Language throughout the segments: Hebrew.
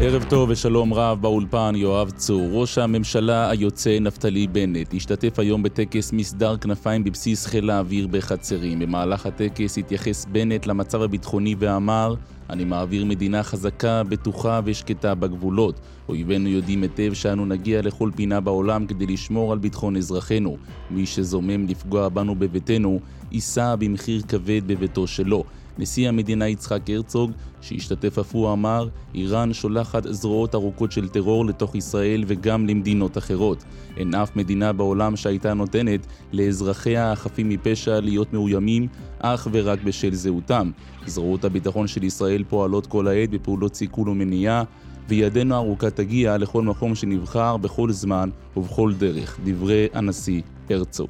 ערב טוב ושלום רב, באולפן יואב צור. ראש הממשלה היוצא נפתלי בנט השתתף היום בטקס מסדר כנפיים בבסיס חיל האוויר בחצרים. במהלך הטקס התייחס בנט למצב הביטחוני ואמר: אני מעביר מדינה חזקה, בטוחה ושקטה בגבולות. אויבינו יודעים היטב שאנו נגיע לכל פינה בעולם כדי לשמור על ביטחון אזרחינו. מי שזומם לפגוע בנו בביתנו, יישא במחיר כבד בביתו שלו. נשיא המדינה יצחק הרצוג, שהשתתף אף הוא, אמר: איראן שולחת זרועות ארוכות של טרור לתוך ישראל וגם למדינות אחרות. אין אף מדינה בעולם שהייתה נותנת לאזרחיה החפים מפשע להיות מאוימים אך ורק בשל זהותם. זרועות הביטחון של ישראל פועלות כל העת בפעולות סיכול ומניעה, וידנו ארוכה תגיע לכל מקום שנבחר בכל זמן ובכל דרך. דברי הנשיא הרצוג.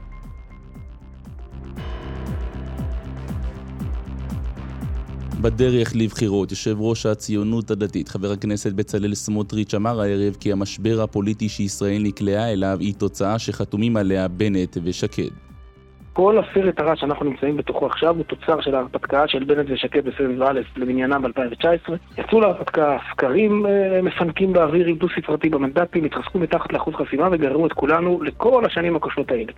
בדרך לבחירות, יושב ראש הציונות הדתית, חבר הכנסת בצלאל סמוטריץ', אמר הערב כי המשבר הפוליטי שישראל נקלעה אליו היא תוצאה שחתומים עליה בנט ושקד. כל הסרט הרע שאנחנו נמצאים בתוכו עכשיו הוא תוצר של ההרפתקה של בנט ושקד בסבב א' לבניינם ב-2019. יצאו להרפתקה, סקרים מפנקים באוויר עם דו ספרתי במנדטים, התרסקו מתחת לאחוז חסימה וגררו את כולנו לכל השנים הכושלות האלה.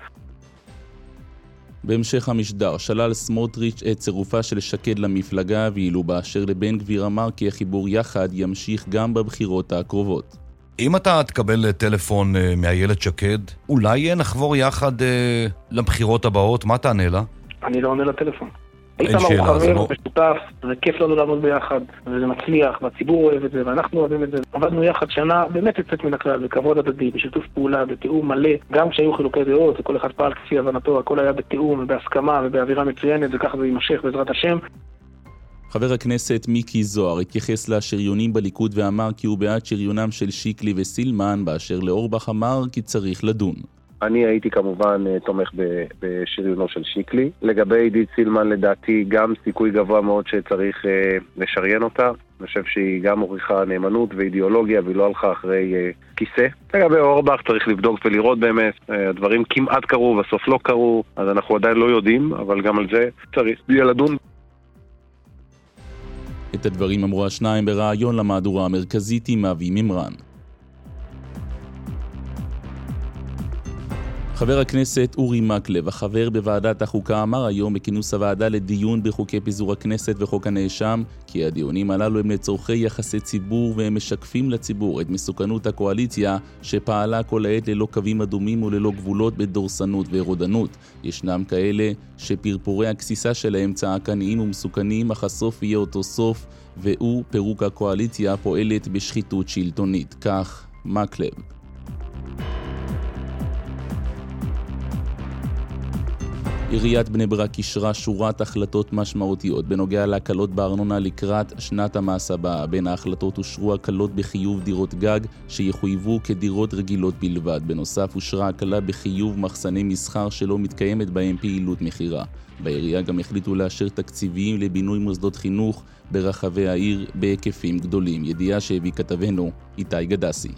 בהמשך המשדר שלל סמוטריץ' את צירופה של שקד למפלגה, ואילו באשר לבן גביר אמר כי החיבור יחד ימשיך גם בבחירות הקרובות. אם אתה תקבל טלפון מהילד שקד, אולי נחבור יחד לבחירות הבאות, מה תענה לה? אני לא עונה לטלפון. איתמר הוא חבר ושותף, זה כיף לנו לעבוד ביחד, וזה מצליח, והציבור אוהב את זה, ואנחנו אוהבים את זה. עבדנו יחד שנה, באמת יצאת מן הכלל, בכבוד הדדי, בשיתוף פעולה, בתיאום מלא, גם כשהיו חילוקי דעות, וכל אחד פעל כפי הבנתו, הכל היה בתיאום ובהסכמה ובאווירה מצוינת, וככה זה יימשך בעזרת השם. חבר הכנסת מיקי זוהר התייחס לשריונים בליכוד ואמר כי הוא בעד שריונם של שיקלי וסילמן, באשר לאורבך אמר כי צריך לדון. אני הייתי כמובן תומך בשריונו של שיקלי. לגבי עידית סילמן, לדעתי גם סיכוי גבוה מאוד שצריך לשריין אותה. אני חושב שהיא גם מוכיחה נאמנות ואידיאולוגיה והיא לא הלכה אחרי כיסא. לגבי אורבך צריך לבדוק ולראות באמת. הדברים כמעט קרו ובסוף לא קרו, אז אנחנו עדיין לא יודעים, אבל גם על זה צריך לדון. את הדברים אמרו השניים ברעיון למהדורה המרכזית עם אבי ממרן. חבר הכנסת אורי מקלב, החבר בוועדת החוקה, אמר היום בכינוס הוועדה לדיון בחוקי פיזור הכנסת וחוק הנאשם כי הדיונים הללו הם לצורכי יחסי ציבור והם משקפים לציבור את מסוכנות הקואליציה שפעלה כל העת ללא קווים אדומים וללא גבולות בדורסנות ורודנות. ישנם כאלה שפרפורי הכסיסה שלהם צעקניים ומסוכנים, אך הסוף יהיה אותו סוף, והוא פירוק הקואליציה הפועלת בשחיתות שלטונית. כך מקלב. עיריית בני ברק אישרה שורת החלטות משמעותיות בנוגע להקלות בארנונה לקראת שנת המס הבאה. בין ההחלטות אושרו הקלות בחיוב דירות גג שיחויבו כדירות רגילות בלבד. בנוסף אושרה הקלה בחיוב מחסני מסחר שלא מתקיימת בהם פעילות מחירה. בעירייה גם החליטו לאשר תקציבים לבינוי מוסדות חינוך ברחבי העיר בהיקפים גדולים. ידיעה שהביא כתבנו איתי גדסי.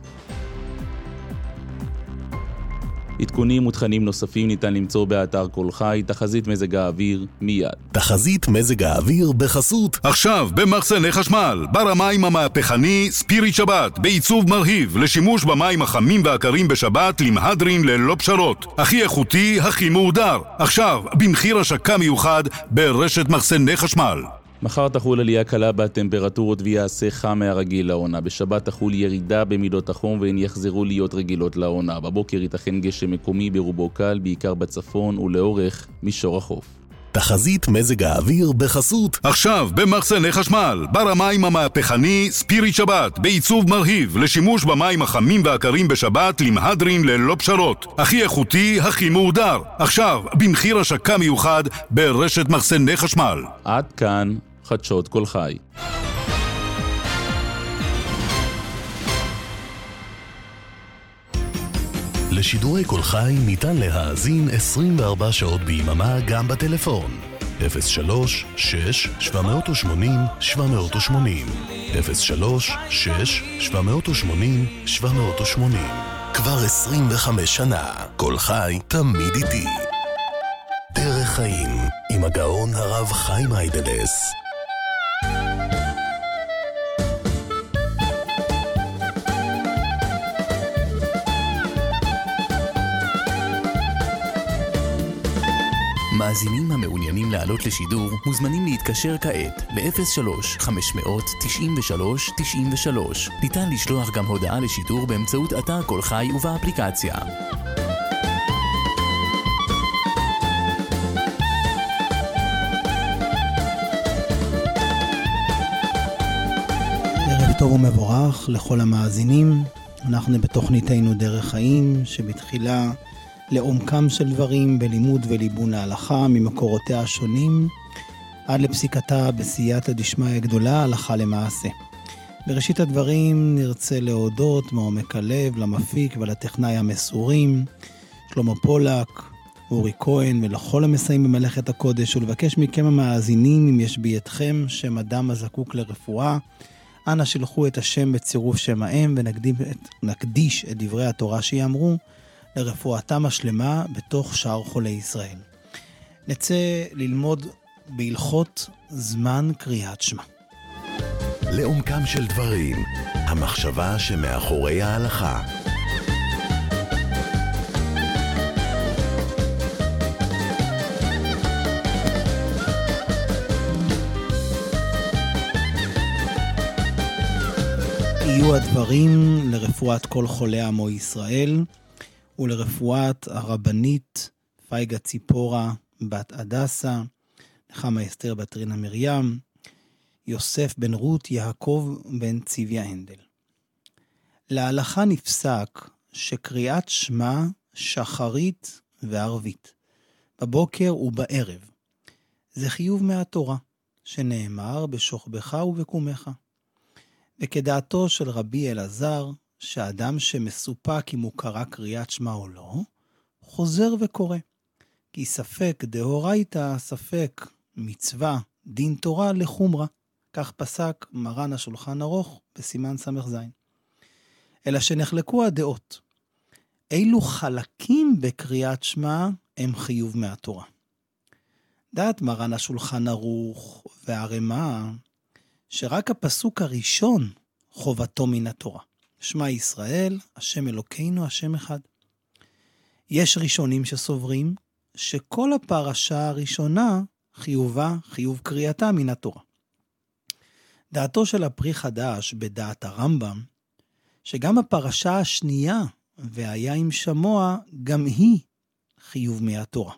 עדכונים ותכנים נוספים ניתן למצוא באתר כל חי. תחזית מזג האוויר מיד. תחזית מזג האוויר בחסות עכשיו במחסני חשמל בר המים המהפכני ספיריט שבת, בעיצוב מרהיב לשימוש במים החמים והקרים בשבת, למהדרין ללא פשרות, הכי איכותי, הכי מהודר, עכשיו במחיר השקה מיוחד ברשת מחסני חשמל. מחר תחול עלייה קלה בטמפרטורות ויעשה חם מהרגיל לעונה. בשבת תחול ירידה במידות החום והן יחזרו להיות רגילות לעונה. בבוקר ייתכן גשם מקומי ברובו קל, בעיקר בצפון ולאורך מישור החוף. תחזית מזג האוויר בחסות עכשיו במחסני חשמל בר המים המהפכני ספיריט שבת, בעיצוב מרהיב לשימוש במים החמים והקרים בשבת, למהדרין ללא פשרות, הכי איכותי, הכי מהודר, עכשיו במחיר השקה מיוחד ברשת מחסני חשמל. עד כאן חדשות כל חי. לשידורי כל חי ניתן להאזין 24 שעות ביממה גם בטלפון 03-6-780-780 03-6-780-780. כבר 25 שנה כל חי תמיד איתי. דרך חיים עם הגאון הרב חיים היידלס. המאזינים המעוניינים לעלות לשידור מוזמנים להתקשר כעת ל-03-593-9393. ניתן לשלוח גם הודעה לשידור באמצעות אתר כל חי ובאפליקציה. ערב טוב ומבורך לכל המאזינים. אנחנו בתוכניתנו דרך חיים, שבתחילה לעומקם של דברים בלימוד וליבון ההלכה ממקורותיה השונים, עד לפסיקתה בסייעתא דשמיא גדולה הלכה למעשה. בראשית הדברים נרצה להודות מעומק הלב למפיק ולטכנאי המסורים, שלמה פולק, אורי כהן, ולכל המסייעים במלאכת הקודש, ולבקש מכם המאזינים, אם יש בידכם שם אדם הזקוק לרפואה, אנא שלחו את השם בצירוף שם האם, ונקדיש את דברי התורה שיאמרו לרפואתם השלמה בתוך שאר חולי ישראל. נצא ללמוד בהלכות זמן קריאת שמע. לעומקם של דברים, המחשבה שמאחורי ההלכה. יהיו הדברים לרפואת כל חולי עמו ישראל, ולרפואת הרבנית פייגה ציפורה בת הדסה, נחמה אסתר בת רינה מרים, יוסף בן רות, יעקב בן צביה הנדל. להלכה נפסק שקריאת שמע שחרית וערבית, בבוקר ובערב, זה חיוב מהתורה, שנאמר בשוכבך ובקומך. וכדעתו של רבי אלעזר, שאדם שמסופק אם הוא קרא קריאת שמע או לא, חוזר וקורא. כי ספק דאורייתא, ספק מצווה, דין תורה לחומרה. כך פסק מרן השולחן ערוך בסימן ס"ז. אלא שנחלקו הדעות. אילו חלקים בקריאת שמע הם חיוב מהתורה. דעת מרן השולחן ערוך והרמ"א, שרק הפסוק הראשון חובתו מן התורה. שמע ישראל, השם אלוקינו, השם אחד. יש ראשונים שסוברים שכל הפרשה הראשונה חיוב קריאתה מן התורה. דעתו של הפרי חדש בדעת הרמב"ם, שגם הפרשה השנייה והיה עם שמוע, גם היא חיוב מהתורה.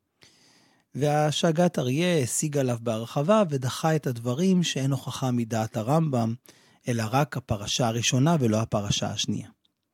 והשגת אריה השיג עליו בהרחבה ודחה את הדברים שאין הוכחה מדעת הרמב"ם, אלא רק הפרשה הראשונה ולא הפרשה השנייה.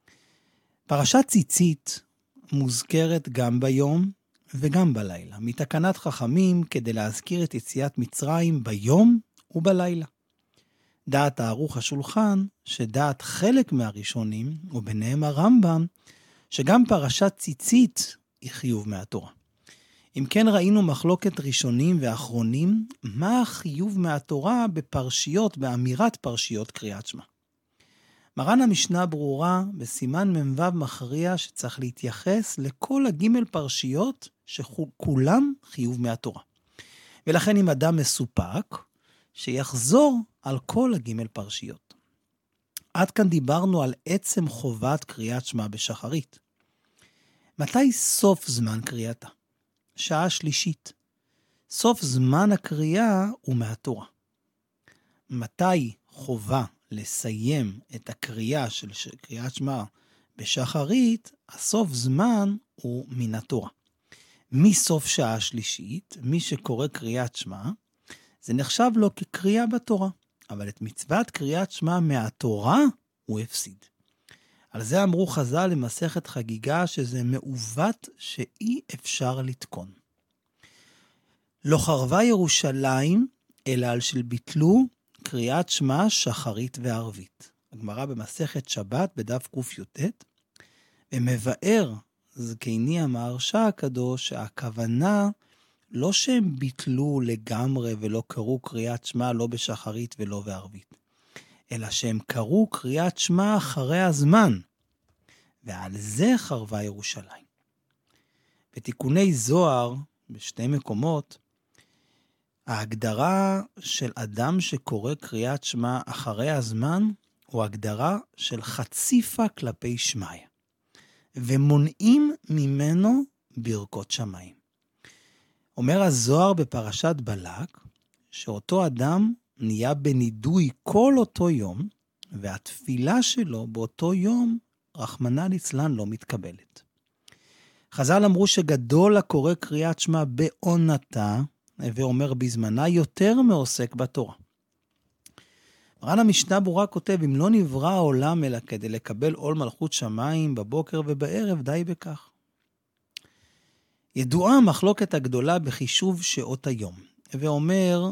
פרשת ציצית מוזכרת גם ביום וגם בלילה, מתקנת חכמים כדי להזכיר את יציאת מצרים ביום ובלילה. דעת הערוך השולחן, שדעת חלק מהראשונים, וביניהם הרמב"ם, שגם פרשת ציצית היא חיוב מהתורה. אם כן ראינו מחלוקת ראשונים ואחרונים, מה החיוב מהתורה בפרשיות, באמירת פרשיות קריאת שמע. מרן המשנה ברורה בסימן מ"ו מכריע שצריך להתייחס לכל הג' פרשיות שכולם חיוב מהתורה. ולכן אם אדם מסופק, שיחזור על כל הג' פרשיות. עד כאן דיברנו על עצם חובת קריאת שמע בשחרית. מתי סוף זמן קריאתה? שעה שלישית. סוף זמן הקריאה הוא מהתורה. מתי חובה לסיים את הקריאה של קריאת שמע בשחרית? הסוף זמן הוא מן התורה. מסוף שעה שלישית, מי שקורא קריאת שמע, זה נחשב לו כקריאה בתורה. אבל את מצוות קריאת שמע מהתורה הוא הפסיד. על זה אמרו חז"ל למסכת חגיגה שזה מעוות שאי אפשר לתקון. לא חרבה ירושלים אלא על של ביטלו קריאת שמע שחרית וערבית. הגמרא במסכת שבת בדף ק"ט, ומבאר זקני המהרש"א הקדוש שהכוונה לא שהם ביטלו לגמרי ולא קראו קריאת שמע לא בשחרית ולא בערבית, אלא שהם קראו קריאת שמע אחרי הזמן, ועל זה חרבה ירושלים. בתיקוני זוהר, בשתי מקומות, ההגדרה של אדם שקורא קריאת שמע אחרי הזמן, הוא הגדרה של חציפה כלפי שמיה, ומונעים ממנו ברכות שמיים. אומר הזוהר בפרשת בלק, שאותו אדם נהיה בנידוי כל אותו יום, והתפילה שלו באותו יום, רחמנא ליצלן, לא מתקבלת. חז"ל אמרו שגדול הקורא קריאת שמע בעונתה, ואומר בזמנה יותר מעוסק בתורה. מרן המשנה ברורה כותב, אם לא נברא העולם אלא כדי לקבל עול מלכות שמיים בבוקר ובערב, די בכך. ידועה המחלוקת הגדולה בחישוב שעות היום, ואומר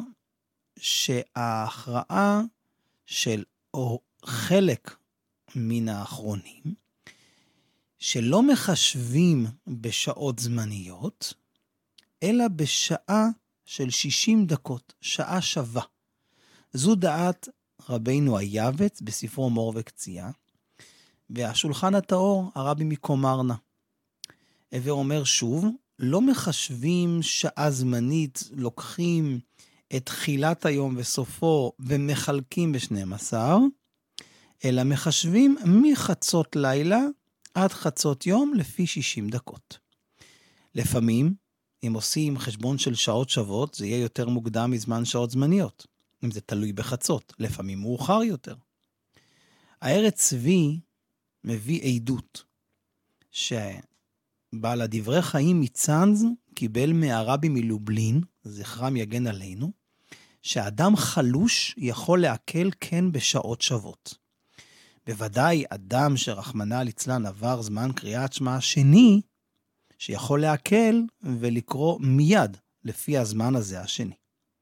שההכרעה של חלק מן האחרונים, שלא מחשבים בשעות זמניות, אלא בשעה של 60 דקות, שעה שווה. זו דעת רבינו היבץ בספרו מור וקציעה, והשולחן הטהור, הרבי מקומרנה. ואומר שוב, לא מחשבים שעה זמנית, לוקחים את תחילת היום וסופו ומחלקים ב12, אלא מחשבים מחצות לילה עד חצות יום לפי 60 דקות. לפעמים, אם עושים חשבון של שעות שוות, זה יהיה יותר מוקדם מזמן שעות זמניות, אם זה תלוי בחצות, לפעמים מאוחר יותר. הארץ צבי מביא עדות, שבעל הדברי חיים מצאנז קיבל מהרבי מלובלין, זכרם יגן עלינו, שאדם חלוש יכול להקל כן בשעות שוות. בוודאי אדם שרחמנא ליצלן עבר זמן קריאת שמע השני, שיכול להקל ולקרוא מיד לפי הזמן הזה השני.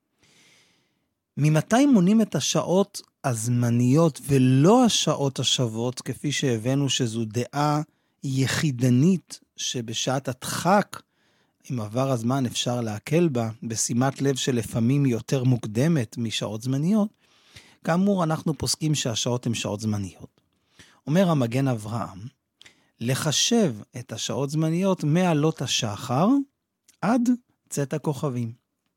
ממתי מונים את השעות הזמניות ולא השעות השוות, כפי שהבאנו שזו דעה יחידנית שבשעת הדחק, אם עבר הזמן אפשר להקל בה, בשימת לב שלפעמים יותר מוקדמת משעות זמניות, כאמור אנחנו פוסקים שהשעות הן שעות זמניות. אומר המגן אברהם, לחשב את השעות זמניות מעלות השחר עד צאת הכוכבים.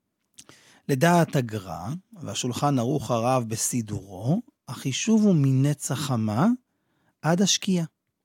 לדעת הגר"א, והשולחן ערוך הרב בסידורו, החישוב הוא מנץ החמה עד השקיעה.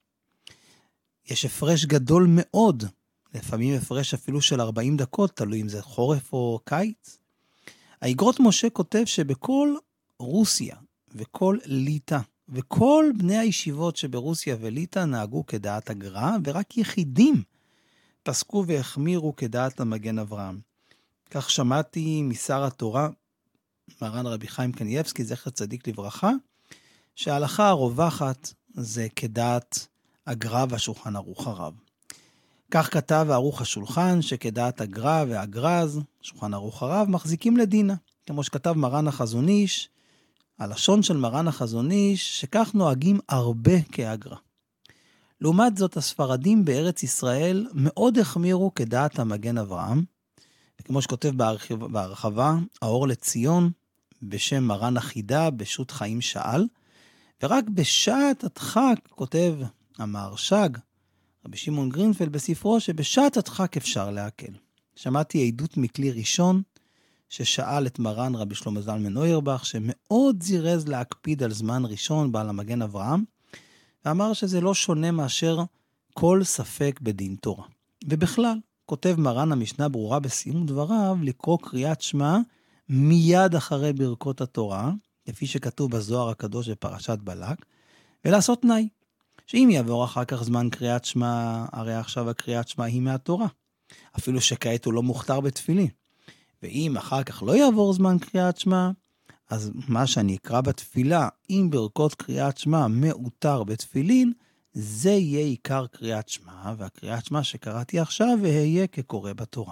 יש הפרש גדול מאוד, לפעמים הפרש אפילו של 40 דקות, תלוי אם זה חורף או קיץ. האיגרות משה כותב שבכל רוסיה וכל ליטא, וכל בני הישיבות שברוסיה וליטא נהגו כדעת הגר"א, ורק יחידים פסקו והחמירו כדעת המגן אברהם. כך שמעתי משר התורה, מרן רבי חיים קניאבסקי, זכר צדיק לברכה, שההלכה הרווחת זה כדעת הגר"א והשולחן ערוך הרב. כך כתב הערוך השולחן, שכדעת הגר"א והגר"ז, שולחן ערוך הרב, מחזיקים לדינה. כמו שכתב מרן החזון איש, הלשון של מרן החזון איש, שכך נוהגים הרבה כהגר"א. לעומת זאת, הספרדים בארץ ישראל מאוד החמירו כדעת המגן אברהם, וכמו שכותב בהרחבה, האור לציון, בשם מרן החידה, בשו"ת חיים שאל, ורק בשעת הדחק, כותב המהרש"ג, רבי שמעון גרינפלד בספרו, שבשעת הדחק אפשר להקל. שמעתי עדות מכלי ראשון, ששאל את מרן רבי שלמה זלמן אוירבך, שמאוד זירז להקפיד על זמן ראשון בעל המגן אברהם, ואמר שזה לא שונה מאשר כל ספק בדין תורה. ובכלל, כותב מרן המשנה ברורה בסיום דבריו, לקרוא קריאת שמע מיד אחרי ברכות התורה, כפי שכתוב בזוהר הקדוש בפרשת בלק, ולעשות תנאי, שאם יעבור אחר כך זמן קריאת שמע, הרי עכשיו הקריאת שמע היא מהתורה, אפילו שכעת הוא לא מוכתר בתפילין. ואם אחר כך לא יעבור זמן קריאת שמע, אז מה שאני אקרא בתפילה, אם ברכות קריאת שמע מאותר בתפילין, זה יהיה עיקר קריאת שמע, והקריאת שמע שקראתי עכשיו, ואהיה כקורא בתורה.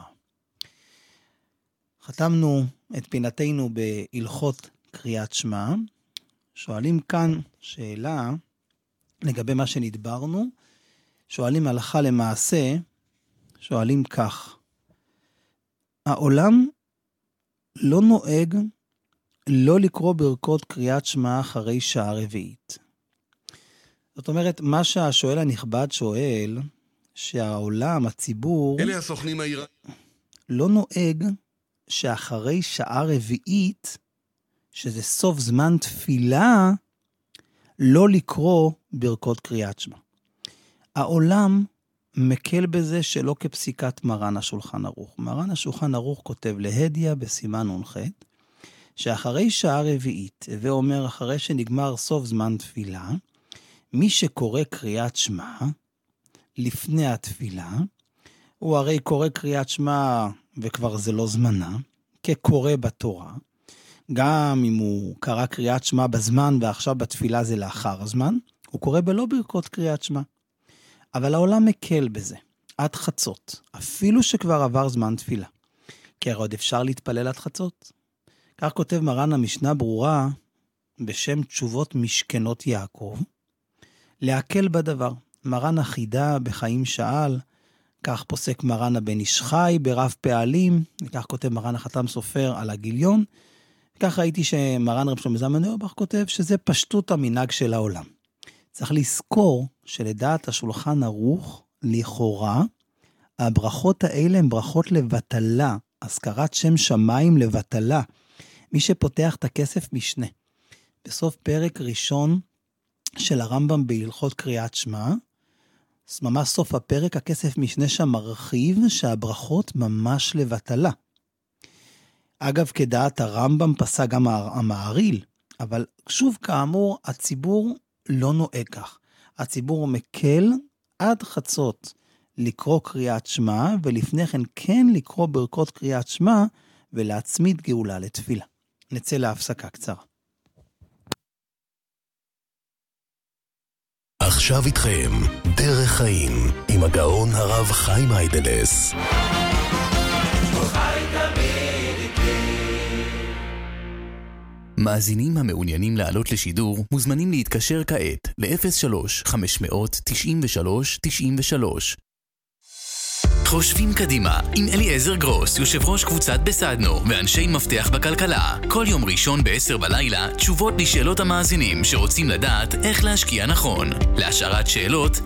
חתמנו את פינתנו בהלכות קריאת שמע. שואלים כאן שאלה לגבי מה שנדברנו, שואלים הלכה למעשה, שואלים כך, העולם לא נוהג לא לקרוא ברכות קריאת שמע אחרי שעה רביעית. זאת אומרת, מה שהשואל הנכבד שואל, שהעולם, הציבור, אלה הסוכנים האיראנים, לא נוהג שאחרי שעה רביעית, שזה סוף זמן תפילה, לא לקרוא ברכות קריאת שמע. העולם מקל בזה שלא כפסיקת מרן השולחן ערוך. מרן השולחן ערוך כותב להדיה בסימן נ"ח, שאחרי שעה רביעית, ואומר אחרי שנגמר סוף זמן תפילה, מי שקורא קריאת שמע לפני התפילה, הוא הרי קורא קריאת שמע וכבר זה לא זמנה, כקורא בתורה, גם אם הוא קרא קריאת שמע בזמן ועכשיו בתפילה זה לאחר הזמן, הוא קורא בלא ברכות קריאת שמע. אבל העולם מקל בזה, עד חצות, אפילו שכבר עבר זמן תפילה. כי הרי עוד אפשר להתפלל עד חצות. כך כותב מרן המשנה ברורה, בשם תשובות משכנות יעקב, להקל בדבר. מרן החידה בחיים שאל, כך פוסק מרן הבן איש חי ברב פעלים, וכך כותב מרן החתם סופר על הגיליון, וכך ראיתי שמרן רב שלמה זלמן אוירבך כותב שזה פשטות המנהג של העולם. צריך לזכור שלדעת השולחן ערוך, לכאורה, הברכות האלה הן ברכות לבטלה, הזכרת שם שמיים לבטלה, מי שפותח את הכסף משנה. בסוף פרק ראשון של הרמב"ם בהלכות קריאת שמע, ממש סוף הפרק, הכסף משנה שם מרחיב שהברכות ממש לבטלה. אגב, כדעת הרמב"ם פסק גם המעריל, אבל שוב כאמור, הציבור לא נוהג כך. הציבור מקל עד חצות לקרוא קריאת שמע, ולפני כן לקרוא ברכות קריאת שמע, ולהצמיד גאולה לתפילה. נצא להפסקה קצרה. עכשיו איתכם, דרך חיים, עם הגאון הרב חיים היידלס. מאזינים המעוניינים לעלות לשידור מוזמנים להתקשר כעת ל-03-593-93-93. חושבים קדימה עם אליעזר גרוס, יושב ראש קבוצת בסדנו ואנשי מפתח בכלכלה. כל יום ראשון ב-10 בלילה תשובות לשאלות המאזינים שרוצים לדעת איך להשקיע נכון. להשארת שאלות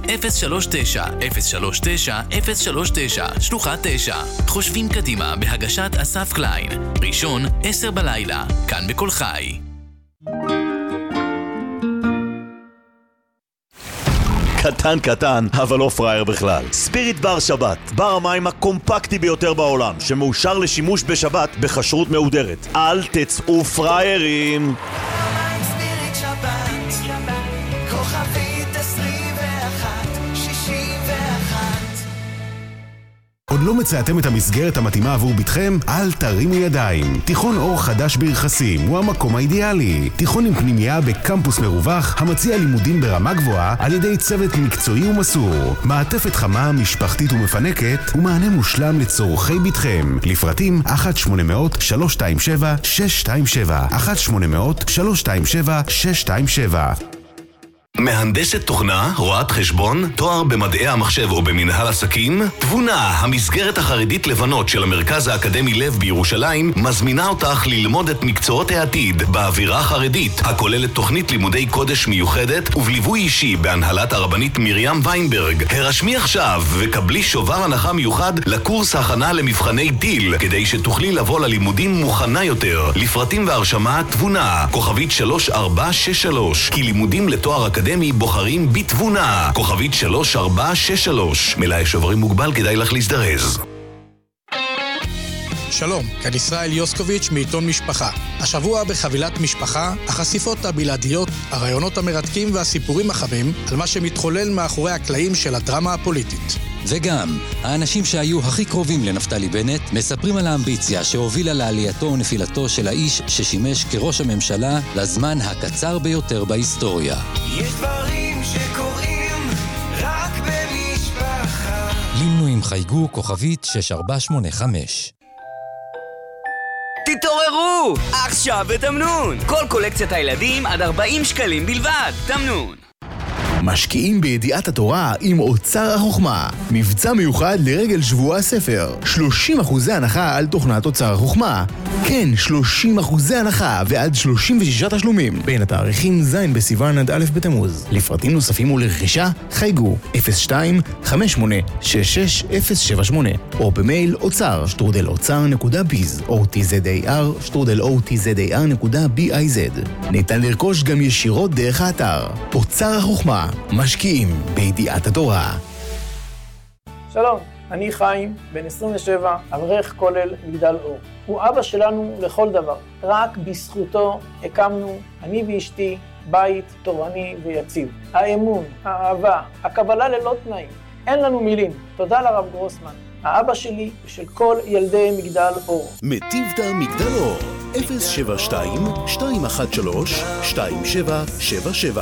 039-039-039 שלוחת 9. חושבים קדימה בהגשת אסף קליין. ראשון 10 בלילה כאן בכל חי. קטן, אבל לא פרייר בכלל. ספיריט בר שבת, בר המים הקומפקטי ביותר בעולם, שמאושר לשימוש בשבת בכשרות מהודרת. אל תצאו פריירים. ספיריט שבת, כוכבית 2161. עוד לא מצאתם את המסגרת המתאימה עבור ביתכם? אל תרימו ידיים. תיכון אור חדש בירחסים הוא המקום האידיאלי. תיכון עם פנימייה בקמפוס מרווח המציע לימודים ברמה גבוהה על ידי צוות מקצועי ומסור. מעטפת חמה, משפחתית ומפנקת ומענה מושלם לצורכי ביתכם. לפרטים 1-800-327-627 1-800-327-627. מהנדסת תוכנה, רואת חשבון, תואר במדעי המחשב או במנהל עסקים? תבונה, המסגרת החרדית לבנות של המרכז האקדמי לב בירושלים, מזמינה אותך ללמוד את מקצועות העתיד באווירה חרדית, הכוללת תוכנית לימודי קודש מיוחדת ובליווי אישי בהנהלת הרבנית מרים ויינברג. הרשמי עכשיו וקבלי שובר הנחה מיוחד לקורס הכנה למבחני טיל, כדי שתוכלי לבוא ללימודים מוכנה יותר. לפרטים והרשמה תבונה, כוכבית 3463, כי לימודים לתואר אקדמי בוחרים בתבונה, כוכבית 3463. מלאי שוברים מוגבל, כדאי לך להזדרז. שלום, כאן ישראל יוסקוביץ' מעיתון משפחה. השבוע בחבילת משפחה, החשיפות הבלעדיות, הרעיונות המרתקים והסיפורים החמים על מה שמתחולל מאחורי הקלעים של הדרמה הפוליטית. וגם, האנשים שהיו הכי קרובים לנפתלי בנט מספרים על האמביציה שהובילה לעלייתו ונפילתו של האיש ששימש כראש הממשלה לזמן הקצר ביותר בהיסטוריה. יש דברים שקורים רק במשפחה. לימנו חייגו כוכבית 6485. תתעוררו! עכשיו בתמנון! כל קולקציית הילדים עד 40 שקלים בלבד. תמנון! משקיעים בידיעת התורה עם אוצר החוכמה. מבצע מיוחד לרגל שבוע הספר. 30% הנחה על תוכנת אוצר החוכמה. כן, 30% הנחה ועד 36 תשלומים. בין התאריכים ז' בסיוון עד א' בתמוז. לפרטים נוספים ולרכישה, חייגו 02-5866-078 או במייל אוצר@אוצר.biz או tzar@otzar.biz. ניתן לרכוש גם ישירות דרך האתר. אוצר החוכמה. משקיעים בידיעת התורה. שלום, אני חיים, בן 27, אברך כולל מגדל אור. הוא אבא שלנו לכל דבר. רק בזכותו הקמנו, אני ואשתי, בית תורני ויציב. האמון, האהבה, הקבלה ללא תנאים. אין לנו מילים. תודה לרב גרוסמן, האבא שלי ושל כל ילדי מגדל אור. מטיבתא מגדל אור, 072-213-2777.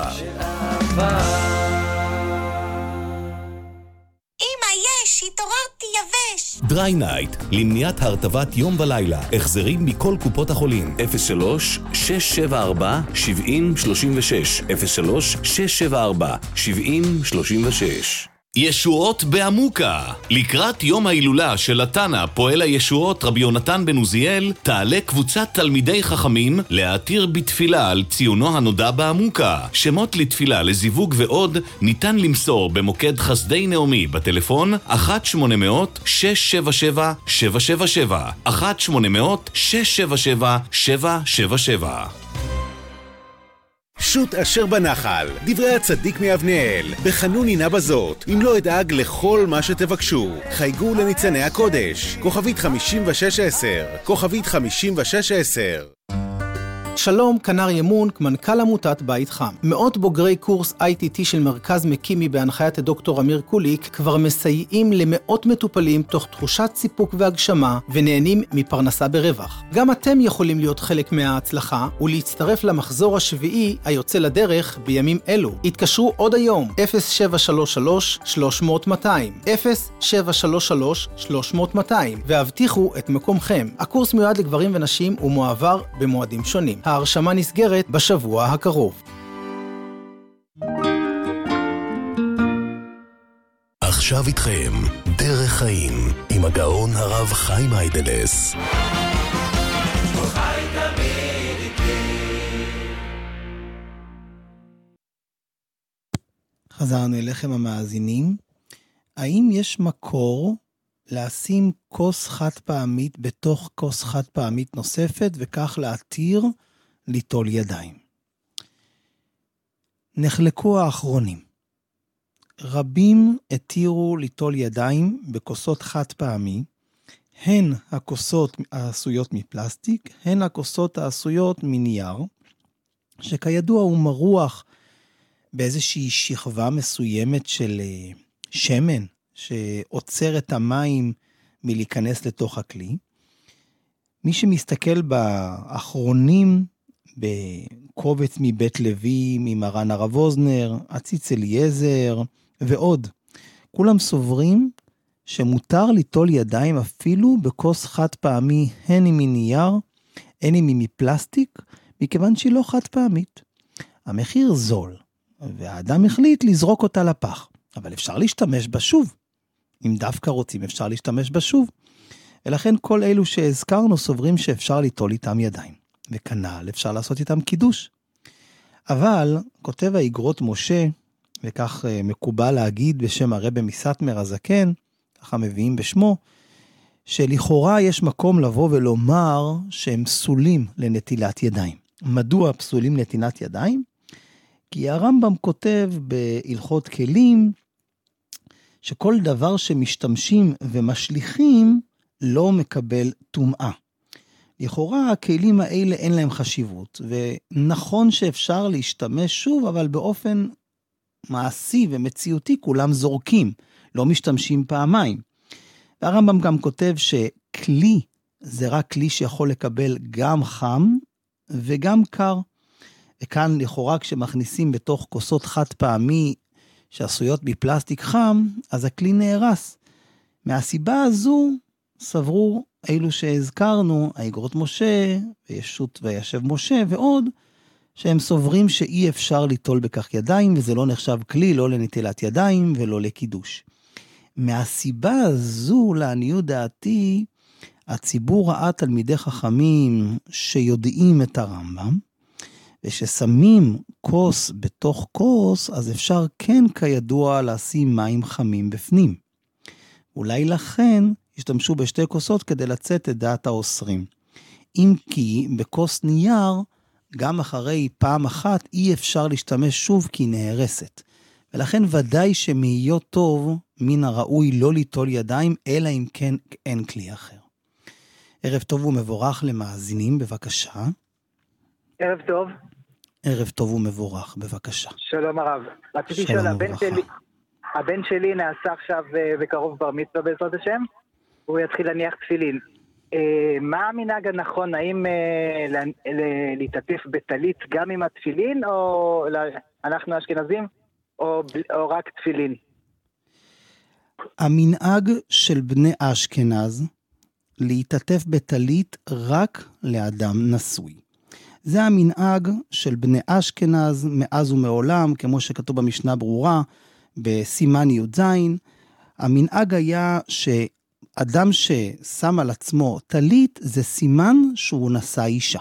התעוררתי יבש. דריי נייט, למניעת הרטבת יום ולילה. החזרים מכל קופות החולים. 03-674-7036. 03-674-7036. ישועות בעמוקה. לקראת יום ההילולה של התנא פועל הישועות רבי יונתן בן עוזיאל, תעלה קבוצת תלמידי חכמים להתיר בתפילה על ציונו הנודע בעמוקה. שמות לתפילה, לזיווג ועוד ניתן למסור במוקד חסדי נעמי בטלפון 1-800-677-777 1-800-677-777. שוט אשר בנחל, דברי הצדיק מאבנאל, בחנון נא בזאת, אם לא אדאג לכל מה שתבקשו. חייגו לניצני הקודש, כוכבית 5610, כוכבית 5610. שלום, כנר ימונק, מנכ"ל עמותת בית חם. מאות בוגרי קורס ITT של מרכז מקימי בהנחיית הדוקטור אמיר קוליק כבר מסייעים למאות מטופלים תוך תחושת סיפוק והגשמה ונהנים מפרנסה ברווח. גם אתם יכולים להיות חלק מההצלחה ולהצטרף למחזור השביעי היוצא לדרך בימים אלו. התקשרו עוד היום 0733-300-200 0733-300-200 והבטיחו את מקומכם. הקורס מיועד לגברים ונשים ומועבר במועדים שונים. ההרשמה נסגרת בשבוע הקרוב. עכשיו איתכם דרך חיים עם הגאון הרב חיים היידלס. חזרנו אליכם המאזינים. האם יש מקור לשים כוס חד פעמית בתוך כוס חד פעמית נוספת וכך להתיר ליטול ידיים? נחלקו האחרונים. רבים התירו ליטול ידיים בכוסות חד פעמי, הן הכוסות העשויות מפלסטיק, הן הכוסות העשויות מנייר, שכידוע הוא מרוח באיזושהי שכבה מסוימת של שמן, שעוצר את המים מלהיכנס לתוך הכלי. מי שמסתכל באחרונים, בקובץ מבית לוי, ממרן הרב אוזנר, הציץ אליעזר ועוד, כולם סוברים שמותר ליטול ידיים אפילו בכוס חד פעמי, הן עם מנייר, הן עם מפלסטיק, מכיוון שהיא לא חד פעמית. המחיר זול, והאדם החליט לזרוק אותה לפח, אבל אפשר להשתמש בה שוב. אם דווקא רוצים אפשר להשתמש בה שוב. ולכן כל אלו שהזכרנו סוברים שאפשר ליטול איתם ידיים. וכנ"ל אפשר לעשות איתם קידוש. אבל כותב האגרות משה, וכך מקובל להגיד בשם הרבי מסטמר הזקן, ככה מביאים בשמו, שלכאורה יש מקום לבוא ולומר שהם פסולים לנטילת ידיים. מדוע פסולים לנטילת ידיים? כי הרמב"ם כותב בהלכות כלים, שכל דבר שמשתמשים ומשליכים לא מקבל טומאה. לכאורה הכלים האלה אין להם חשיבות, ונכון שאפשר להשתמש שוב, אבל באופן מעשי ומציאותי כולם זורקים, לא משתמשים פעמיים. והרמב"ם גם כותב שכלי זה רק כלי שיכול לקבל גם חם וגם קר. וכאן לכאורה כשמכניסים בתוך כוסות חד פעמי שעשויות מפלסטיק חם, אז הכלי נהרס. מהסיבה הזו סברו אילו שהזכרנו, האגרות משה, וישות וישב משה ועוד, שהם סוברים שאי אפשר ליטול בכך ידיים, וזה לא נחשב כלי, לא לנטילת ידיים ולא לקידוש. מהסיבה הזו, לעניות דעתי, הציבור ראה תלמידי חכמים שיודעים את הרמב"ם, וששמים כוס בתוך כוס, אז אפשר כן כידוע לשים מים חמים בפנים. אולי לכן השתמשו בשתי כוסות כדי לצאת את דעת האוסרים. אם כי בכוס נייר, גם אחרי פעם אחת אי אפשר להשתמש שוב כי היא נהרסת. ולכן ודאי שמהיות טוב, מן הראוי לא ליטול ידיים, אלא אם כן אין כלי אחר. ערב טוב ומבורך למאזינים, בבקשה. ערב טוב. ערב טוב ומבורך, בבקשה. שלום הרב. רציתי לשאול, הבן שלי נעשה עכשיו בקרוב בר מצווה בעזרת השם, הוא יתחיל להניח תפילין. מה המנהג הנכון, האם להתעטף בטלית גם עם התפילין, או אנחנו אשכנזים, או רק תפילין? המנהג של בני אשכנז להתעטף בטלית רק לאדם נשוי. זה המנהג של בני אשכנז מאז ומעולם, כמו שכתוב במשנה ברורה, בסימן י"ז. המנהג היה שאדם ששם על עצמו טלית, זה סימן שהוא נשא אישה.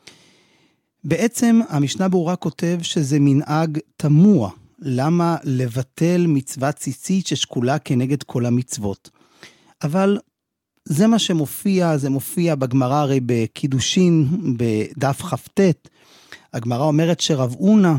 בעצם המשנה ברורה כותב שזה מנהג תמוה. למה לבטל מצוות ציצית ששקולה כנגד כל המצוות? אבל זה מה שמופיע, זה מופיע בגמרא הרי בקידושין, בדף כ"ט. הגמרא אומרת שרב הונא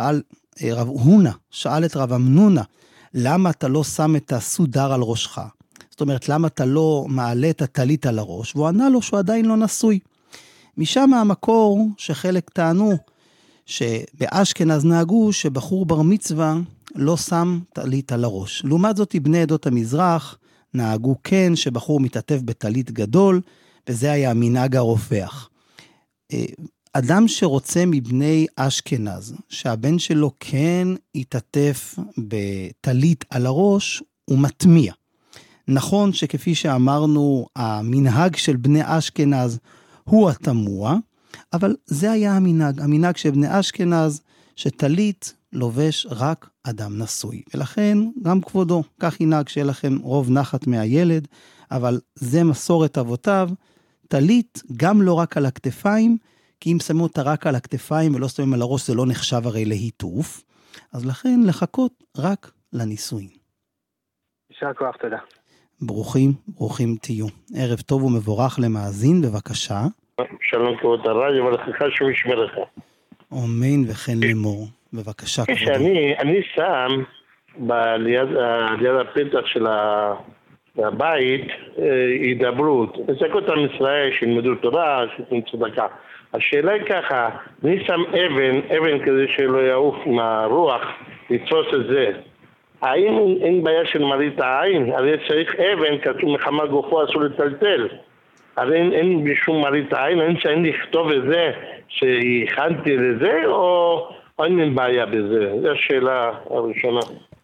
שאל את רב אמנונה, למה אתה לא שם את הסודר על ראשך? זאת אומרת, למה אתה לא מעלה את הטלית על הראש? והוא ענה לו שהוא עדיין לא נשוי. משם המקור שחלק טענו, שבאשכנז נהגו שבחור בר מצווה לא שם טלית על הראש. לעומת זאת, בני עדות המזרח נהגו כן שבחור מתעטף בטלית גדול, וזה היה המנהג הרווח. אדם שרוצה מבני אשכנז, שהבן שלו כן יתעטף בטלית על הראש, הוא מטמיע. נכון שכפי שאמרנו, המנהג של בני אשכנז הוא התמוה, אבל זה היה המנהג. המנהג של בני אשכנז, שטלית לובש רק אדם נשוי. ולכן גם כבודו, כך ינהג שיהיה לכם רוב נחת מהילד, אבל זה מסורת אבותיו, טלית גם לא רק על הכתפיים, כי אם שמים אותה רק על הכתפיים ולא שמים על הראש, זה לא נחשב הרי להיטוף, אז לכן לחכות רק לנישואין. יישר כוח, תודה. ברוכים תהיו. ערב טוב ומבורך למאזין, בבקשה. שלום כבוד הרב, ולכך שהוא ישמרך. אמן וכן לאמור. בבקשה כבודו. אני שם ליד הפתח של הבית הידברות. נזכות עם ישראל שילמדו תורה, שתנו צדקה. השאלה היא ככה, אני שם אבן כזה שלא יעוף עם הרוח, לתפוס את זה. האם אין בעיה של מראית העין? הרי צריך אבן, כתוב מחמת גופו אסור לטלטל. הרי אין בשום מראית העין, אין שאני לכתוב את זה שהכנתי לזה, או אין בעיה בזה? זו השאלה הראשונה.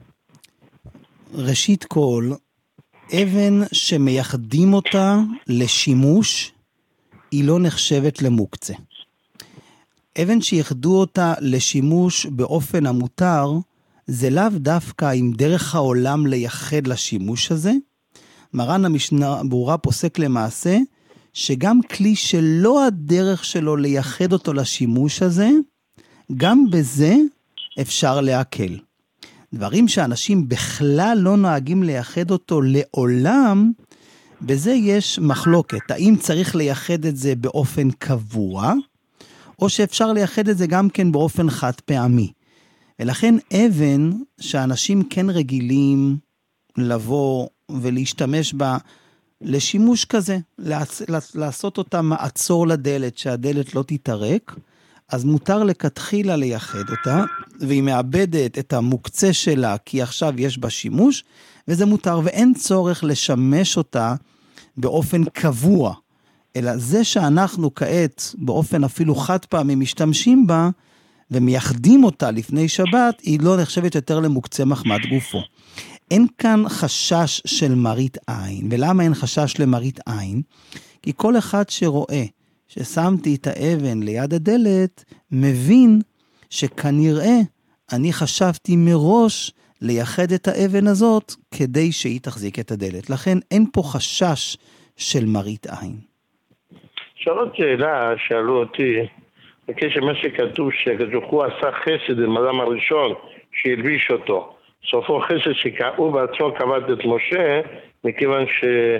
ראשית כל, אבן שמייחדים אותה לשימוש, היא לא נחשבת למוקצה. אבן שיחדו אותה לשימוש באופן המותר, זה לאו דווקא עם דרך העולם לייחד לשימוש הזה. מרן המשנה ברורה פוסק למעשה, שגם כלי שלא הדרך שלו לייחד אותו לשימוש הזה, גם בזה אפשר להקל. דברים שאנשים בכלל לא נוהגים לייחד אותו לעולם, בזה יש מחלוקת. האם צריך לייחד את זה באופן קבוע, או שאפשר לייחד את זה גם כן באופן חד פעמי. ולכן אבן שאנשים כן רגילים לבוא ולהשתמש בה לשימוש כזה, לעשות אותה מעצור לדלת, שהדלת לא תתרק, אז מותר לכתחילה לייחד אותה, והיא מאבדת את המוקצה שלה, כי עכשיו יש בה שימוש, וזה מותר, ואין צורך לשמש אותה באופן קבוע, אלא זה שאנחנו כעת, באופן אפילו חד פעמי, משתמשים בה, ומייחדים אותה לפני שבת, היא לא נחשבת יותר למוקצה מחמת גופו. אין כאן חשש של מראית עין. ולמה אין חשש למראית עין? כי כל אחד שרואה ששמתי את האבן ליד הדלת, מבין שכנראה אני חשבתי מראש לייחד את האבן הזאת, כדי שהיא תחזיק את הדלת. לכן אין פה חשש של מראית עין. שאלות שאלה, שאלו אותי, בקשר מה שכתוב, הוא עשה חסד עם האדם הראשון שהלביש אותו. סופו חסד שהוא בעצמו כבד את משה, מכיוון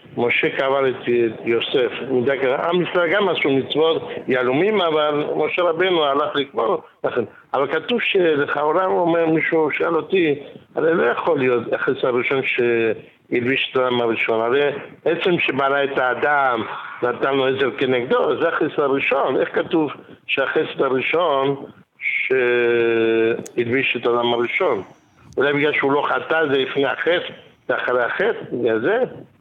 משה קבל את יוסף. עם ישראל גם עשו מצוות יהלומים, אבל משה רבנו הלך לקבור. אבל כתוב שלכאורה הוא אומר, מישהו שאל אותי, הרי לא יכול להיות החסד הראשון שהלביש את האדם הראשון. הרי עצם שבעלה את האדם נתן לו עזר כנגדו, זה החסד הראשון. איך כתוב שהחסד הראשון שהלביש את האדם הראשון? אולי בגלל שהוא לא חטא זה לפני החטא, ואחרי החטא, בגלל זה?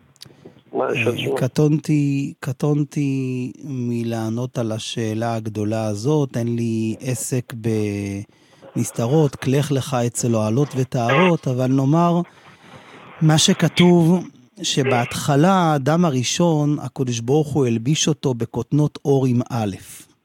קטונתי מלענות על השאלה הגדולה הזאת, אין לי עסק בנסתרות, כלך לך אצל אוהלות וטהרות, אבל נאמר מה שכתוב, שבהתחלה האדם הראשון, הקדוש ברוך הוא הלביש אותו בכותנות אור עם א'.